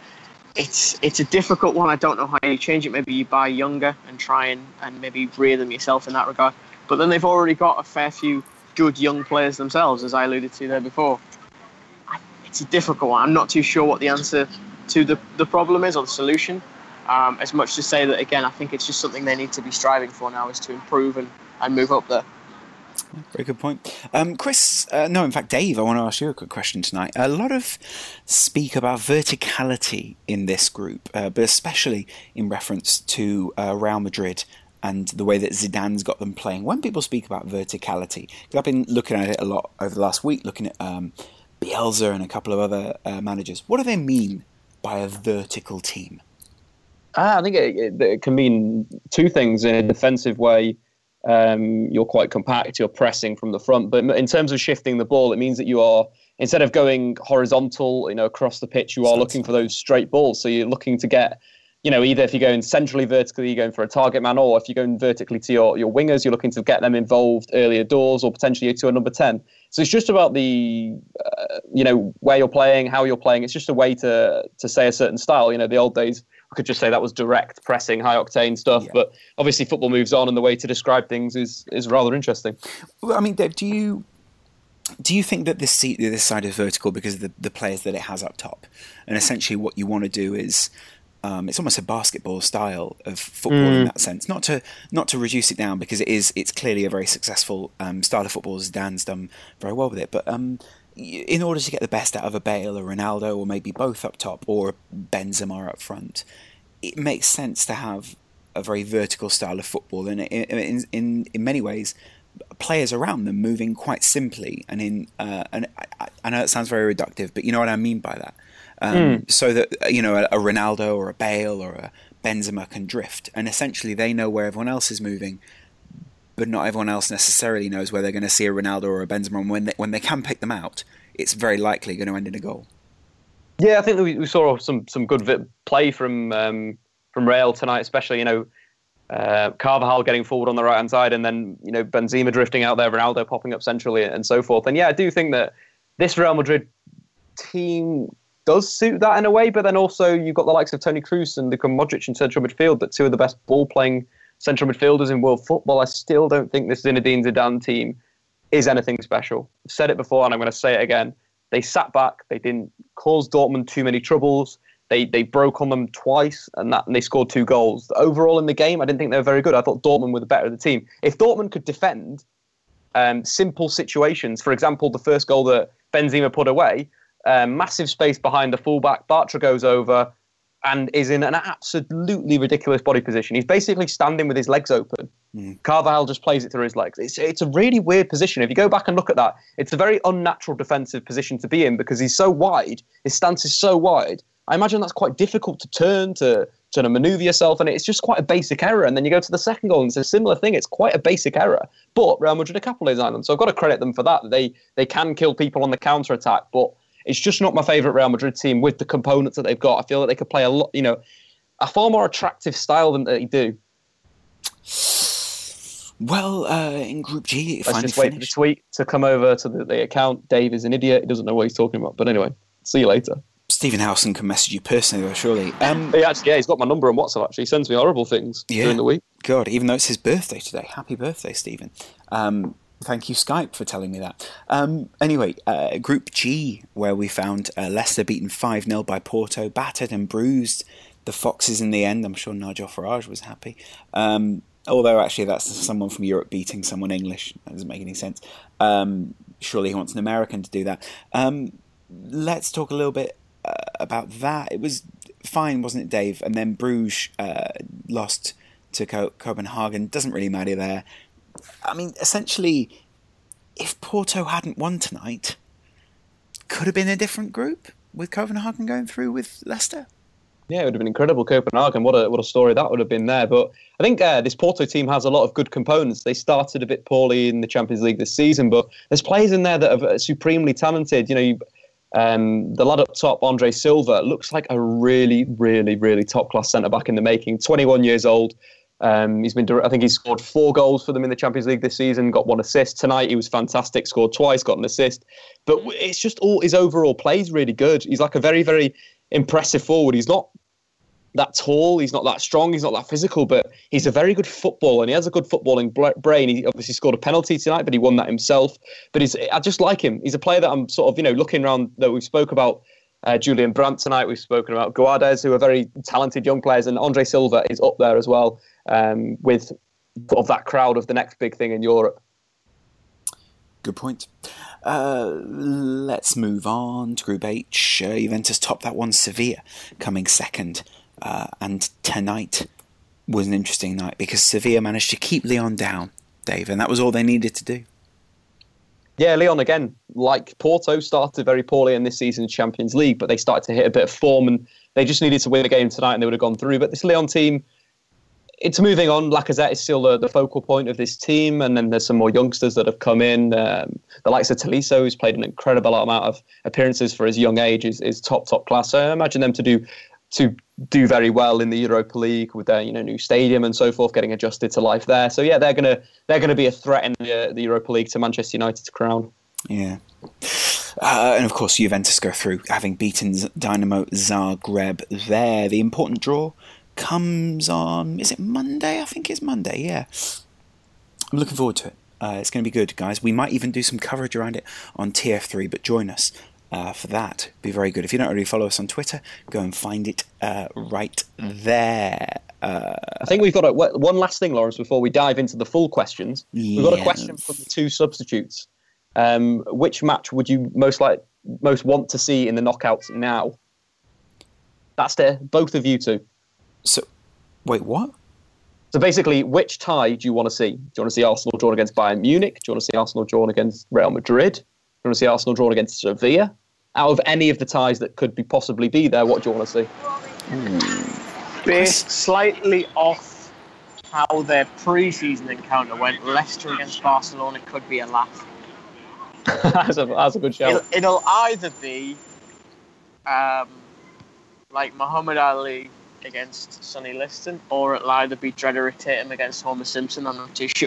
it's it's a difficult one. I don't know how you change it. Maybe you buy younger and try and, and maybe rear them yourself in that regard. But then they've already got a fair few good young players themselves, as I alluded to there before. It's a difficult one. I'm not too sure what the answer to the, the problem is or the solution. Um, as much to say that, again, I think it's just something they need to be striving for now, is to improve and, and move up there. Very good point. Um, Chris, uh, no, in fact, Dave, I want to ask you a quick question tonight. A lot of speak about verticality in this group, uh, but especially in reference to uh, Real Madrid and the way that Zidane's got them playing. When people speak about verticality, because I've been looking at it a lot over the last week, looking at um, Bielsa and a couple of other uh, managers. What do they mean by a vertical team? Ah, I think it, it, it can mean two things. In a defensive way, um, you're quite compact, you're pressing from the front. But in terms of shifting the ball, it means that you are instead of going horizontal, you know, across the pitch, you are looking for those straight balls. So you're looking to get, you know, either if you're going centrally, vertically, you're going for a target man, or if you're going vertically to your, your wingers, you're looking to get them involved earlier doors or potentially to a number ten. So it's just about the, uh, you know, where you're playing, how you're playing. It's just a way to to say a certain style. You know, the old days, I could just say that was direct pressing, high octane stuff. Yeah. But obviously football moves on, and the way to describe things is is rather interesting. Well, I mean, Dave, do you do you think that this seat, this side is vertical because of the, the players that it has up top? And essentially what you want to do is, Um, it's almost a basketball style of football mm. in that sense. Not to not to reduce it down, because it is it's clearly a very successful um, style of football, as Dan's done very well with it. But um, in order to get the best out of a Bale or Ronaldo, or maybe both up top, or Benzema up front, it makes sense to have a very vertical style of football. And in in in many ways, players around them moving quite simply. And in uh, and I, I know it sounds very reductive, but you know what I mean by that. Um, mm. So that, you know, a, a Ronaldo or a Bale or a Benzema can drift, and essentially they know where everyone else is moving, but not everyone else necessarily knows where they're going to see a Ronaldo or a Benzema. And when they, when they can pick them out, it's very likely going to end in a goal. Yeah, I think we, we saw some some good play from um, from Real tonight, especially, you know, uh, Carvajal getting forward on the right hand side, and then, you know, Benzema drifting out there, Ronaldo popping up centrally, and so forth. And yeah, I do think that this Real Madrid team does suit that in a way, but then also you've got the likes of Toni Kroos and Luka Modric in central midfield, that two of the best ball-playing central midfielders in world football. I still don't think this Zinedine Zidane team is anything special. I've said it before, and I'm going to say it again. They sat back, they didn't cause Dortmund too many troubles, they they broke on them twice, and that and they scored two goals. Overall in the game, I didn't think they were very good. I thought Dortmund were the better of the team. If Dortmund could defend um, simple situations, for example, the first goal that Benzema put away, Um, massive space behind the fullback. Bartra goes over and is in an absolutely ridiculous body position. He's basically standing with his legs open. Mm. Carvajal just plays it through his legs. It's it's a really weird position. If you go back and look at that, it's a very unnatural defensive position to be in, because he's so wide. His stance is so wide. I imagine that's quite difficult to turn, to, to manoeuvre yourself, and it's just quite a basic error. And then you go to the second goal, and it's a similar thing. It's quite a basic error. But Real Madrid are capitalising on them. So I've got to credit them for that. They, they can kill people on the counter-attack, but it's just not my favourite Real Madrid team with the components that they've got. I feel like they could play a lot, you know, a far more attractive style than they do. Well, uh, in Group G, it Let's just wait finished. for the tweet to come over to the, the account. Dave is an idiot. He doesn't know what he's talking about. But anyway, see you later. Stephen Howson can message you personally, though, surely. Um, he actually, yeah, he's got my number on WhatsApp, actually. He sends me horrible things yeah, during the week. God, even though it's his birthday today. Happy birthday, Stephen. Um, Thank you, Skype, for telling me that. Um, anyway, uh, Group G, where we found uh, Leicester beaten five nil by Porto, battered and bruised the Foxes in the end. I'm sure Nigel Farage was happy. Um, although, actually, that's someone from Europe beating someone English. That doesn't make any sense. Um, surely he wants an American to do that. Um, let's talk a little bit uh, about that. It was fine, wasn't it, Dave? And then Bruges uh, lost to Co- Copenhagen. Doesn't really matter there. I mean, essentially, if Porto hadn't won tonight, could have been a different group with Copenhagen going through with Leicester. Yeah, it would have been incredible. Copenhagen, what a what a story that would have been there. But I think uh, this Porto team has a lot of good components. They started a bit poorly in the Champions League this season, but there's players in there that are supremely talented. You know, you, um, the lad up top, Andre Silva, looks like a really, really, really top-class centre-back in the making. twenty-one years old. Um, he's been, I think he's scored four goals for them in the Champions League this season, got one assist. Tonight he was fantastic, scored twice, got an assist. But it's just all, his overall play is really good. He's like a very, very impressive forward. He's not that tall, he's not that strong, he's not that physical, but he's a very good footballer, and he has a good footballing brain. He obviously scored a penalty tonight, but he won that himself. But he's, I just like him. He's a player that I'm sort of, you know, looking around, that we spoke about uh, Julian Brandt tonight, we've spoken about Guedes, who are very talented young players, and Andre Silva is up there as well. Um, with of that crowd of the next big thing in Europe. Good point. Uh, let's move on to Group H. Uh, Juventus topped that one. Sevilla coming second. Uh, and tonight was an interesting night because Sevilla managed to keep Lyon down, Dave, and that was all they needed to do. Yeah, Lyon, again, like Porto, started very poorly in this season's Champions League, but they started to hit a bit of form, and they just needed to win the game tonight and they would have gone through. But this Lyon team, it's moving on. Lacazette is still the, the focal point of this team, and then there's some more youngsters that have come in. Um, the likes of Tolisso, who's played an incredible amount of appearances for his young age, is, is top top class. So I imagine them to do to do very well in the Europa League with their you know new stadium and so forth, getting adjusted to life there. So yeah, they're gonna they're gonna be a threat in the, the Europa League to Manchester United's crown. Yeah. Uh, and of course, Juventus go through, having beaten Dynamo Zagreb there. The important draw comes on, is it Monday? I think it's Monday, yeah. I'm looking forward to it. Uh, it's going to be good, guys. We might even do some coverage around it on T F three, but join us uh, for that. It'd be very good. If you don't already follow us on Twitter, go and find it uh, right there. Uh, I think we've got a, one last thing, Lawrence, before we dive into the full questions. We've got a question from the two substitutes. Um, which match would you most like, most want to see in the knockouts now? That's there, both of you two. So, wait, what? So basically, which tie do you want to see? Do you want to see Arsenal drawn against Bayern Munich? Do you want to see Arsenal drawn against Real Madrid? Do you want to see Arsenal drawn against Sevilla? Out of any of the ties that could be possibly be there, what do you want to see? Hmm. Based slightly off how their pre-season encounter went, Leicester against Barcelona could be a laugh. that's, a, that's a good shout. It'll, it'll either be um, like Muhammad Ali against Sonny Liston, or it'll either be Drederick Tatum against Homer Simpson. I'm not too sure.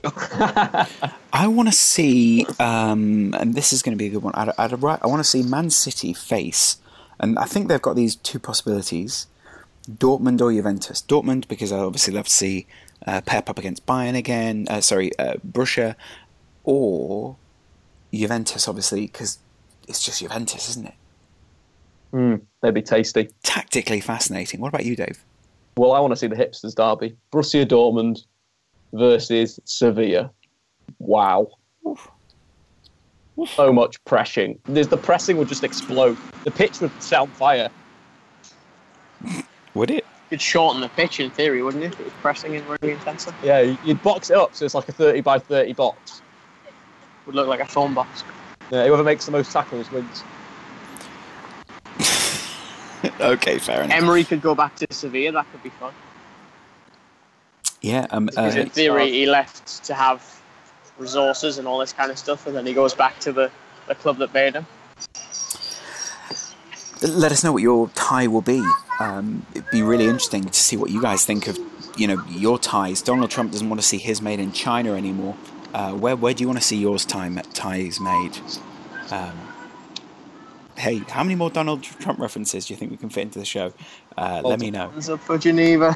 I want to see, um, and this is going to be a good one. I'd, I'd, I want to see Man City face, and I think they've got these two possibilities: Dortmund or Juventus. Dortmund, because I obviously love to see uh, Pep up against Bayern again. Uh, sorry, uh, Borussia, or Juventus, obviously, because it's just Juventus, isn't it? Mm, they'd be tasty. Tactically fascinating. What about you, Dave? Well, I want to see the hipsters derby. Borussia Dortmund versus Sevilla. Wow. Oof. Oof. So much pressing. There's, the pressing would just explode. The pitch would set on fire. Would it? You'd shorten the pitch in theory, wouldn't it? If it was pressing and really intensive. Yeah, you'd box it up so it's like a thirty by thirty box. Would look like a phone box. Yeah, whoever makes the most tackles wins. Okay, fair enough. Emery could go back to Sevilla. That could be fun. Yeah, um, because uh, in theory he left to have resources and all this kind of stuff, and then he goes back to the, the club that made him. Let us know what your tie will be. Um, it'd be really interesting to see what you guys think of, you know, your ties. Donald Trump doesn't want to see his made in China anymore. Uh, where where do you want to see yours time ties made? Um, hey, how many more Donald Trump references do you think we can fit into the show? Uh, let me know. Hands up for Geneva.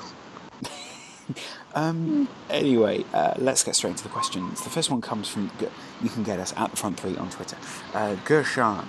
um, anyway, uh, let's get straight into the questions. The first one comes from, you can get us at the front three on Twitter. Uh, Gershan.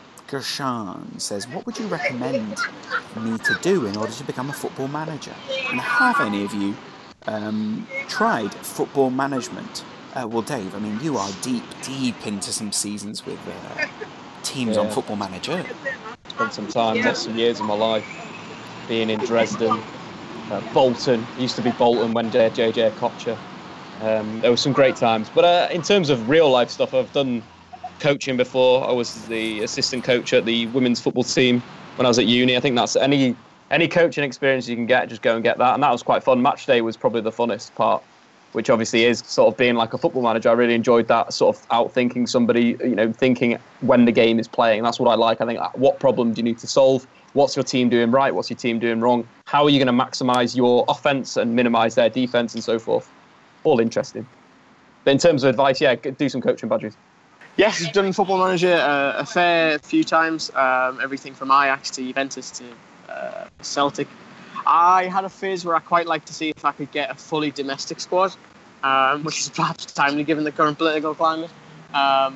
Gershan says, what would you recommend me to do in order to become a football manager? And have any of you um, tried football management? Uh, well, Dave, I mean, you are deep, deep into some seasons with uh, teams yeah. on Football Manager. Spent some time, lots of years of my life, being in Dresden, uh, Bolton. It used to be Bolton when J J Kocher. Um, there were some great times. But uh, in terms of real life stuff, I've done coaching before. I was the assistant coach at the women's football team when I was at uni. I think that's any any coaching experience you can get, just go and get that. And that was quite fun. Match day was probably the funnest part, which obviously is sort of being like a football manager. I really enjoyed that, sort of outthinking somebody, you know, thinking when the game is playing. That's what I like. I think, what problem do you need to solve? What's your team doing right? What's your team doing wrong? How are you going to maximise your offence and minimise their defence and so forth? All interesting. But in terms of advice, yeah, do some coaching badges. Yes, I've done Football Manager uh, a fair few times. Um, everything from Ajax to Juventus to uh, Celtic. I had a phase where I quite like to see if I could get a fully domestic squad, um, which is perhaps timely given the current political climate. Um,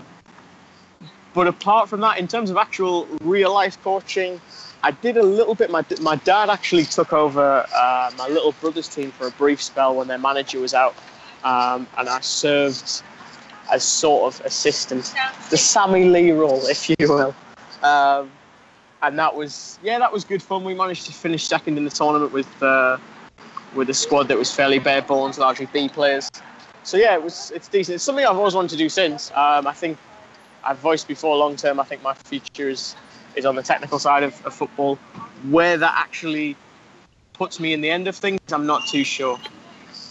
but apart from that, in terms of actual real-life coaching, I did a little bit. My my dad actually took over uh, my little brother's team for a brief spell when their manager was out, um, and I served as sort of assistant, the Sammy Lee role, if you will. Um, And that was, yeah, that was good fun. We managed to finish second in the tournament with uh, with a squad that was fairly bare bones, largely B players. So yeah, it was it's decent. It's something I've always wanted to do since. Um, I think I've voiced before, long term, I think my future is, is on the technical side of, of football. Where that actually puts me in the end of things, I'm not too sure.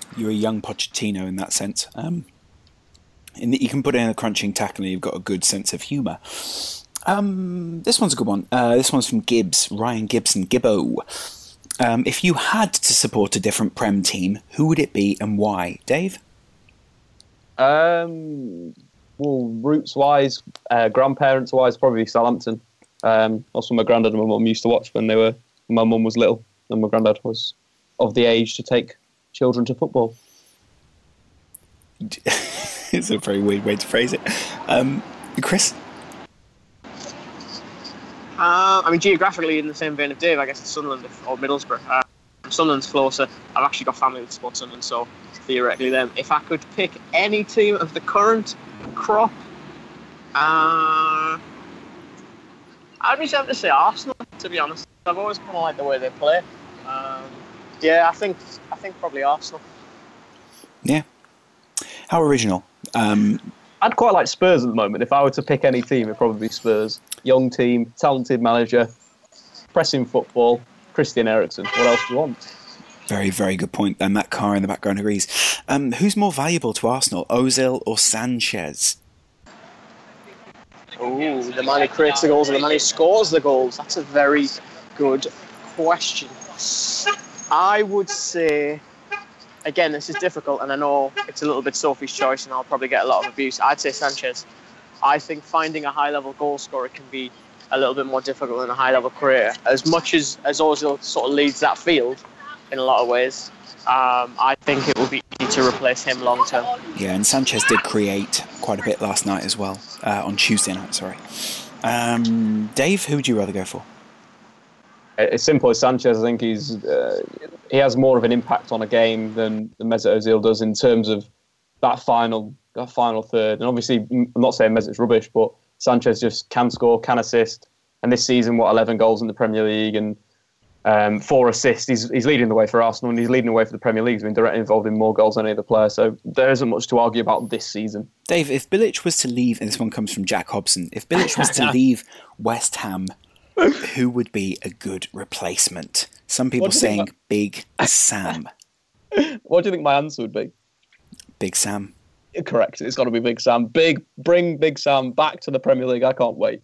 You're a young Pochettino in that sense. Um, in that you can put in a crunching tackle and you've got a good sense of humour. Um, this one's a good one. Uh, this one's from Gibbs, Ryan Gibson, Gibbo. Um, if you had to support a different Prem team, who would it be and why? Dave? Um, well, roots-wise, uh, grandparents-wise, probably Southampton. Um, also, my granddad and my mum used to watch when they were. My mum was little, and my granddad was of the age to take children to football. It's a very weird way to phrase it. Um, Chris? Uh, I mean, geographically, in the same vein of Dave, I guess it's Sunderland or Middlesbrough. Uh, Sunderland's closer. I've actually got family that support Sunderland, so theoretically them. If I could pick any team of the current crop, uh, I'd just have to say Arsenal, to be honest. I've always kind of liked the way they play. Um, yeah, I think I think probably Arsenal. Yeah. How original. Um, I'd quite like Spurs at the moment. If I were to pick any team, it'd probably be Spurs. Young team, talented manager, pressing football, Christian Eriksen. What else do you want? Very, very good point. And Matt Carr in the background agrees. Um, who's more valuable to Arsenal, Ozil or Sanchez? Oh, the man who creates the goals or the man who scores the goals? That's a very good question. I would say, again, this is difficult, and I know it's a little bit Sophie's choice, and I'll probably get a lot of abuse. I'd say Sanchez. I think finding a high-level goal scorer can be a little bit more difficult than a high-level career. As much as, as Ozil sort of leads that field in a lot of ways, um, I think it will be easy to replace him long-term. Yeah, and Sanchez did create quite a bit last night as well, uh, on Tuesday night, sorry. Um, Dave, who would you rather go for? As simple as Sanchez. I think he's uh, he has more of an impact on a game than, than Mesut Ozil does in terms of that final that final third. And obviously, I'm not saying Mesut's rubbish, but Sanchez just can score, can assist. And this season, what, eleven goals in the Premier League and um, four assists. He's, he's leading the way for Arsenal, and he's leading the way for the Premier League. He's been directly involved in more goals than any other player. So there isn't much to argue about this season. Dave, if Bilic was to leave, and this one comes from Jack Hobson, if Bilic was to leave West Ham, who would be a good replacement? Some people saying my... Big Sam. What do you think my answer would be? Big Sam. Correct. It's got to be Big Sam. Big, bring Big Sam back to the Premier League. I can't wait.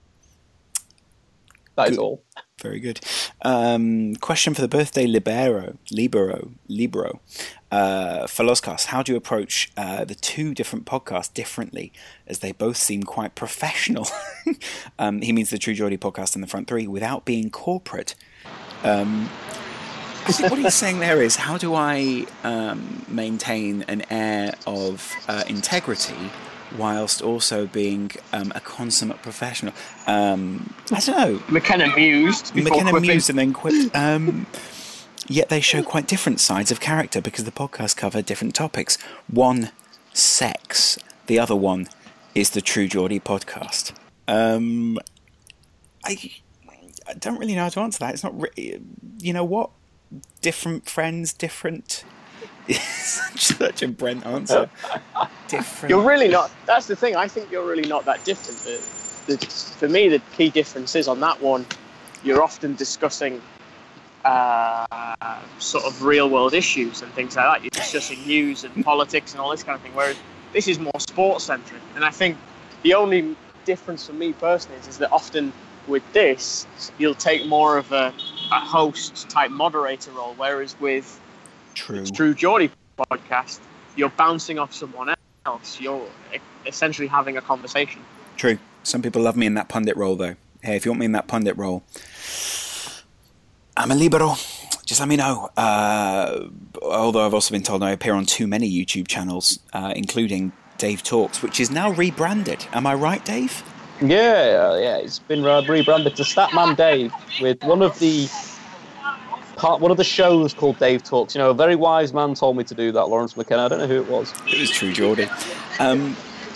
That good. is all. Very good. Um, question for the birthday libero, libero, libero. Uh, for Loscast, how do you approach uh, the two different podcasts differently, as they both seem quite professional? um, he means the True Geordie podcast and the Front Three, without being corporate. Um, I think what he's saying there is, how do I um, maintain an air of uh, integrity whilst also being um, a consummate professional? Um, I don't know. McKenna mused. McKenna quipping. mused and then quipped. Um, yet they show quite different sides of character because the podcasts cover different topics. One, sex. The other one is the True Geordie podcast. Um, I, I don't really know how to answer that. It's not really, you know what? Different friends, different... such, such a Brent answer. Different. You're really not. That's the thing. I think you're really not that different. The, the, for me, the key difference is on that one, you're often discussing uh, sort of real-world issues and things like that. You're discussing news and politics and all this kind of thing, whereas this is more sports-centric. And I think the only difference for me personally is, is that often with this, you'll take more of a, a host-type moderator role, whereas with True. True Geordie podcast, you're bouncing off someone else. You're essentially having a conversation. True. Some people love me in that pundit role, though. Hey, if you want me in that pundit role, I'm a libero. Just let me know. Uh, although I've also been told I appear on too many YouTube channels, uh, including Dave Talks, which is now rebranded. Am I right, Dave? Yeah, yeah. It's been uh, rebranded to Statman Dave, with one of the part, one of the shows called Dave Talks. You know, a very wise man told me to do that, Lawrence McKenna. I don't know who it was. It was True Geordie. Um,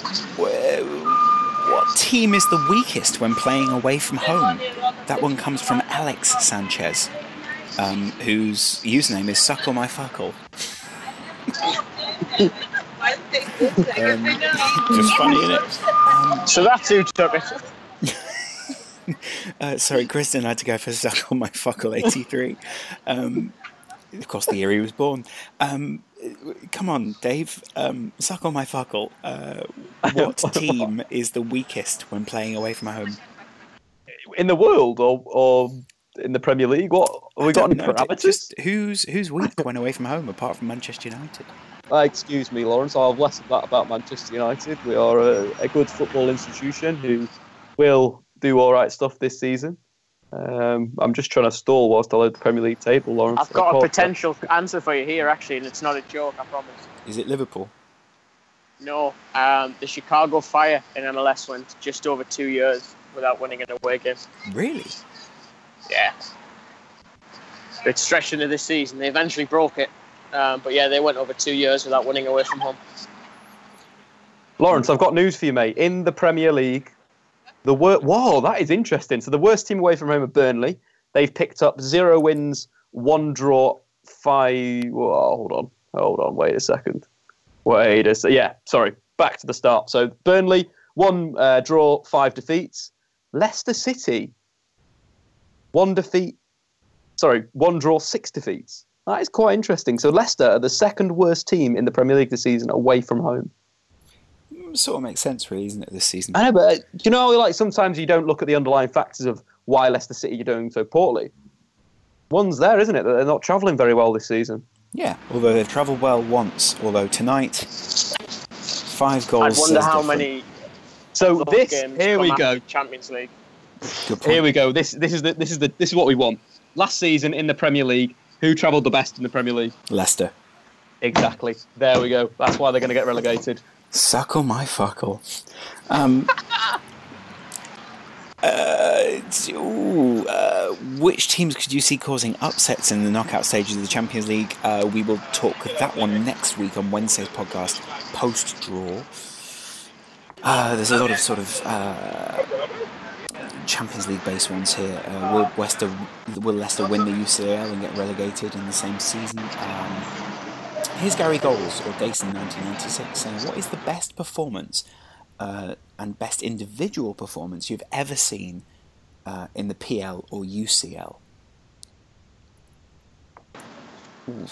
what team is the weakest when playing away from home? That one comes from Alex Sanchez, um, whose username is Suckle My Fuckle. um, just funny, isn't it? Um, so that's who took it. Uh, sorry, Kristen had to go for Suckle My Fuckle eighty-three. Um, of course, the year he was born. Um, come on, Dave. Um, suck on my fuckle. Uh, what team is the weakest when playing away from home? In the world, or or in the Premier League? What have we got any know, parameters? Just who's who's weak when away from home, apart from Manchester United? Uh, excuse me, Lawrence. I'll have less of that about Manchester United. We are a, a good football institution who will do all right stuff this season. Um, I'm just trying to stall whilst I load the Premier League table, Lawrence. I've got a potential answer for you here, actually, and it's not a joke, I promise. Is it Liverpool? No. Um, the Chicago Fire in M L S went just over two years without winning an away game. Really? Yeah. It stretched into this season. They eventually broke it. Um, but yeah, they went over two years without winning away from home. Lawrence, I've got news for you, mate. In the Premier League, the wor- Whoa, that is interesting. So the worst team away from home are Burnley. They've picked up zero wins, one draw, five... Whoa, hold on. Hold on, wait a second. Wait a second. Yeah, sorry. Back to the start. So Burnley, one uh, draw, five defeats. Leicester City, one defeat. Sorry, one draw, six defeats. That is quite interesting. So Leicester are the second worst team in the Premier League this season away from home. Sort of makes sense, really, isn't it, this season? I know, but uh, you know, like sometimes you don't look at the underlying factors of why Leicester City are doing so poorly. One's there, isn't it, that they're not travelling very well this season. Yeah, although they've travelled well once. Although tonight, five goals. I wonder how different. many. So this, here we go. Champions League. Here we go. This this is the this is the this is what we want. Last season in the Premier League, who travelled the best in the Premier League? Leicester. Exactly. There we go. That's why they're going to get relegated. Suckle my fuckle. Um, uh, ooh, uh, which teams could you see causing upsets in the knockout stages of the Champions League? Uh, we will talk that one next week on Wednesday's podcast, post-draw. Uh, there's a lot of sort of uh, Champions League-based ones here. Uh, will, Leicester, will Leicester win the U C L and get relegated in the same season? Um, Here's Gary Goals, or Dason nineteen ninety-six, saying, what is the best performance uh, and best individual performance you've ever seen uh, in the P L or U C L? Um,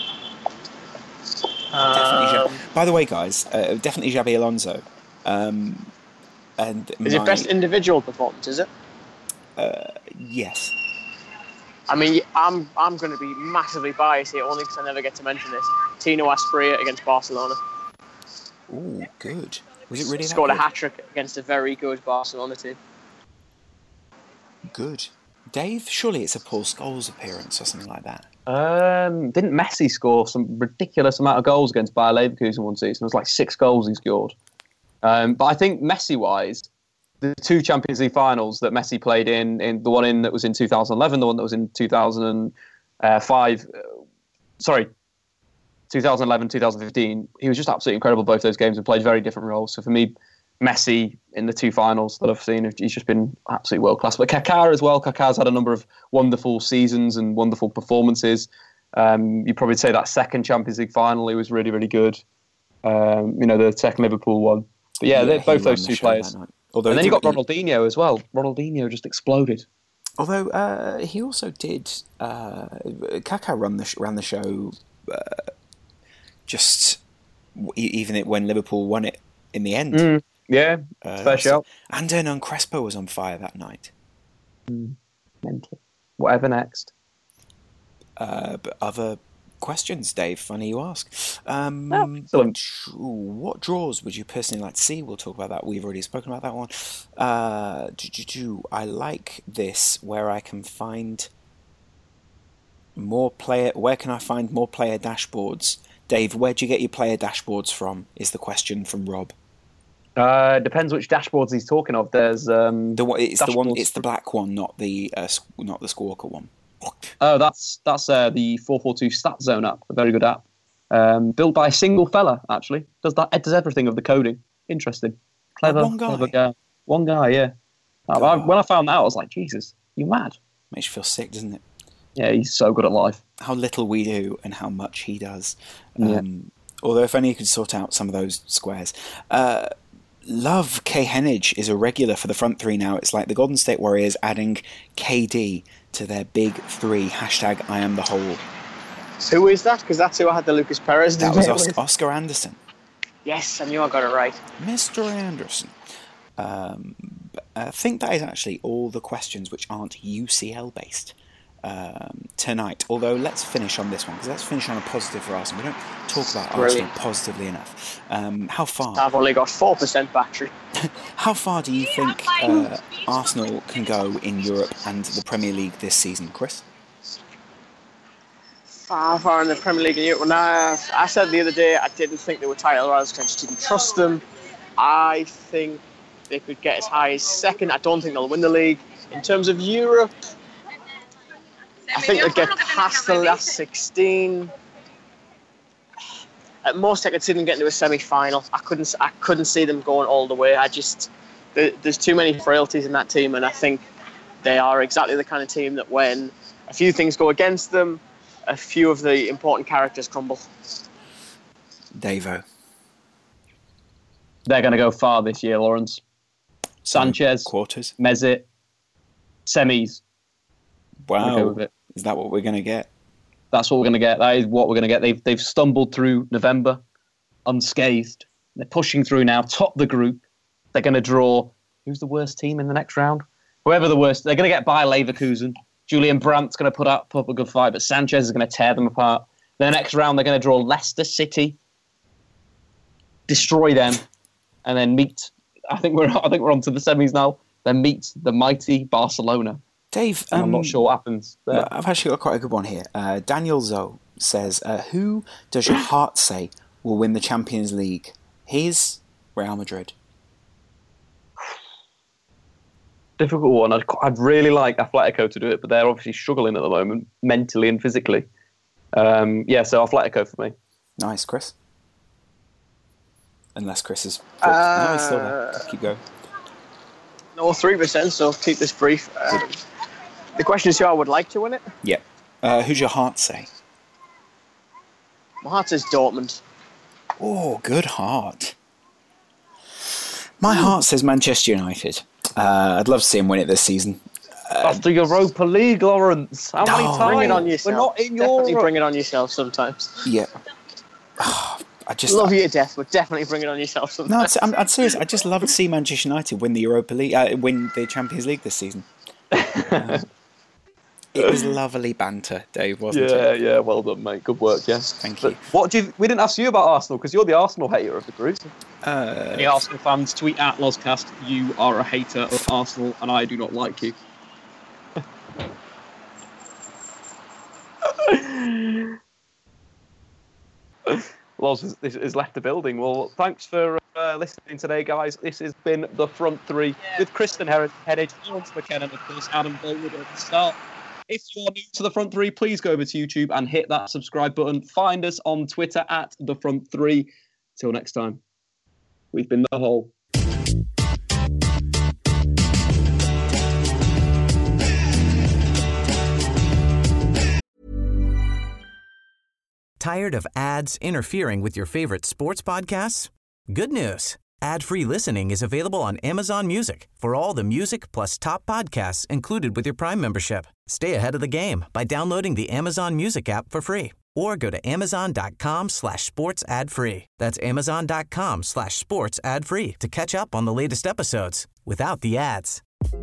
definitely. By the way, guys, uh, definitely Xabi Alonso. Um, and is my, it best individual performance, is it? Uh, yes. I mean, I'm I'm going to be massively biased here, only because I never get to mention this. Tino Asprilla against Barcelona. Ooh, good. Was it really that Scored good? a hat-trick against a very good Barcelona team. Good. Dave, surely it's a Paul Scholes appearance or something like that. Um, didn't Messi score some ridiculous amount of goals against Bayer Leverkusen one season? It was like six goals he scored. Um, but I think Messi-wise, the two Champions League finals that Messi played in, in the one in that was in two thousand eleven, the one that was in two thousand five, uh, sorry, two thousand eleven, two thousand fifteen, he was just absolutely incredible both those games and played very different roles. So for me, Messi in the two finals that I've seen, he's just been absolutely world class. But Kaká as well. Kaká's had a number of wonderful seasons and wonderful performances. Um, you'd probably say that second Champions League final, he was really, really good. Um, you know, the second Liverpool one. But yeah, yeah they're both those two players. Although and then you got Ronaldinho as well. Ronaldinho just exploded. Although uh, he also did, uh, Kaká ran the sh- ran the show. Uh, just even it, when Liverpool won it in the end. Mm, yeah, uh, fair shout. And Hernan Crespo was on fire that night. Mm, mental. Whatever next. Uh, but other questions, Dave? Funny you ask. Um, oh, excellent. What draws would you personally like to see? We'll talk about that. We've already spoken about that one. Uh, I like this where I can find more player. Where can I find more player dashboards? Dave, where do you get your player dashboards from? Is the question from Rob. Uh, depends which dashboards he's talking of. There's um, the one. It's the one. It's the black one, not the uh, not the Squawker one. Oh, that's that's uh, the four forty-two Stat Zone app, a very good app. Um, built by a single fella, actually. Does that? It does everything of the coding. Interesting. Clever. Oh, one guy. Clever guy. One guy, yeah. Oh. I, when I found that out, I was like, Jesus, you're mad. Makes you feel sick, doesn't it? Yeah, he's so good at life. How little we do and how much he does. Yeah. Um, although if only you could sort out some of those squares. Uh, Love K. Hennig is a regular for the front three now. It's like the Golden State Warriors adding K D to their big three. Hashtag I am the whole. Who is that? Because that's who I had the Lucas Perez That was debate Os- with. Oscar Anderson. Yes, I knew I got it right. Mister Anderson. Um, I think that is actually all the questions which aren't U C L based um, tonight. Although let's finish on this one, because let's finish on a positive for Arsenal. We don't talk about Brilliant. Arsenal positively enough. Um, how far? I've only got four percent battery. How far do you think uh, Arsenal can go in Europe and the Premier League this season, Chris? Far, far in the Premier League in Europe. Now, I said the other day I didn't think they were title runners because I just didn't trust them. I think they could get as high as second. I don't think they'll win the league. In terms of Europe, I think they'll get past the last sixteen. At most, I could see them getting to a semi-final. I couldn't. I couldn't see them going all the way. I just there, there's too many frailties in that team, and I think they are exactly the kind of team that when a few things go against them, a few of the important characters crumble. Davo. They're going to go far this year, Lawrence. Sanchez, quarters, Mesut, semis. Wow, go with it. Is that what we're going to get? That's what we're going to get. That is what we're going to get. They've they've stumbled through November unscathed. They're pushing through now, top the group. They're going to draw. Who's the worst team in the next round? Whoever the worst. They're going to get by Leverkusen. Julian Brandt's going to put up, put up a good fight, but Sanchez is going to tear them apart. The next round, they're going to draw Leicester City, destroy them, and then meet. I think we're I think we're on to the semis now. Then meet the mighty Barcelona. Dave, um, I'm not sure what happens there. I've actually got quite a good one here. Uh, Daniel Zoe says, uh, who does your heart say will win the Champions League? His Real Madrid. Difficult one. I'd, I'd really like Atletico to do it, but they're obviously struggling at the moment, mentally and physically. Um, yeah, so Atletico for me. Nice, Chris. Unless Chris is... Uh, no, he's still there. Keep going. No, three percent, so keep this brief. Um, the question is who I would like to win it. Yeah. Uh, who's your heart say? My heart says Dortmund. Oh, good heart. My heart says Manchester United. Uh, I'd love to see him win it this season. Uh, That's the Europa League, Lawrence. How many no. times? Bring it on yourself. We're not in Definitely Europe. bring it on yourself sometimes. Yeah. I just love I, you to death, but definitely bring it on yourself sometimes. No, I'm, I'm serious. I just love to see Manchester United win the Europa League, uh, win the Champions League this season. Uh, it was lovely banter, Dave, wasn't yeah, it? Yeah, yeah. Well done, mate. Good work. Yeah. Thank but you. What do you? We didn't ask you about Arsenal because you're the Arsenal hater of the group. Uh, Any Arsenal fans, tweet at Lozcast. You are a hater of Arsenal, and I do not like you. Loz has, has left the building. Well, thanks for uh, listening today, guys. This has been The Front Three with Kristen Headage, Lawrence McKenna, and of course Adam Bowwood at the start. If you're new to The Front Three, please go over to YouTube and hit that subscribe button. Find us on Twitter at The Front Three. Till next time, we've been The Hole. Tired of ads interfering with your favorite sports podcasts? Good news. Ad-free listening is available on Amazon Music for all the music plus top podcasts included with your Prime membership. Stay ahead of the game by downloading the Amazon Music app for free or go to amazon.com slash sports ad free. That's amazon.com slash sports ad free to catch up on the latest episodes without the ads.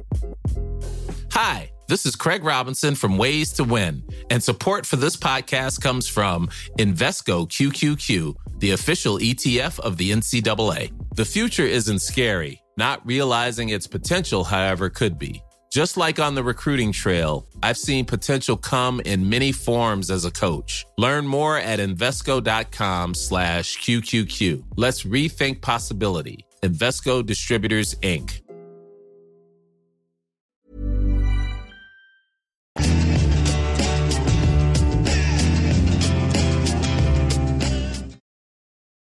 Hi, this is Craig Robinson from Ways to Win, and support for this podcast comes from Invesco Q Q Q, the official E T F of the N C double A. The future isn't scary. Not realizing its potential, however, could be. Just like on the recruiting trail, I've seen potential come in many forms as a coach. Learn more at Invesco.com slash QQQ. Let's rethink possibility. Invesco Distributors, Incorporated.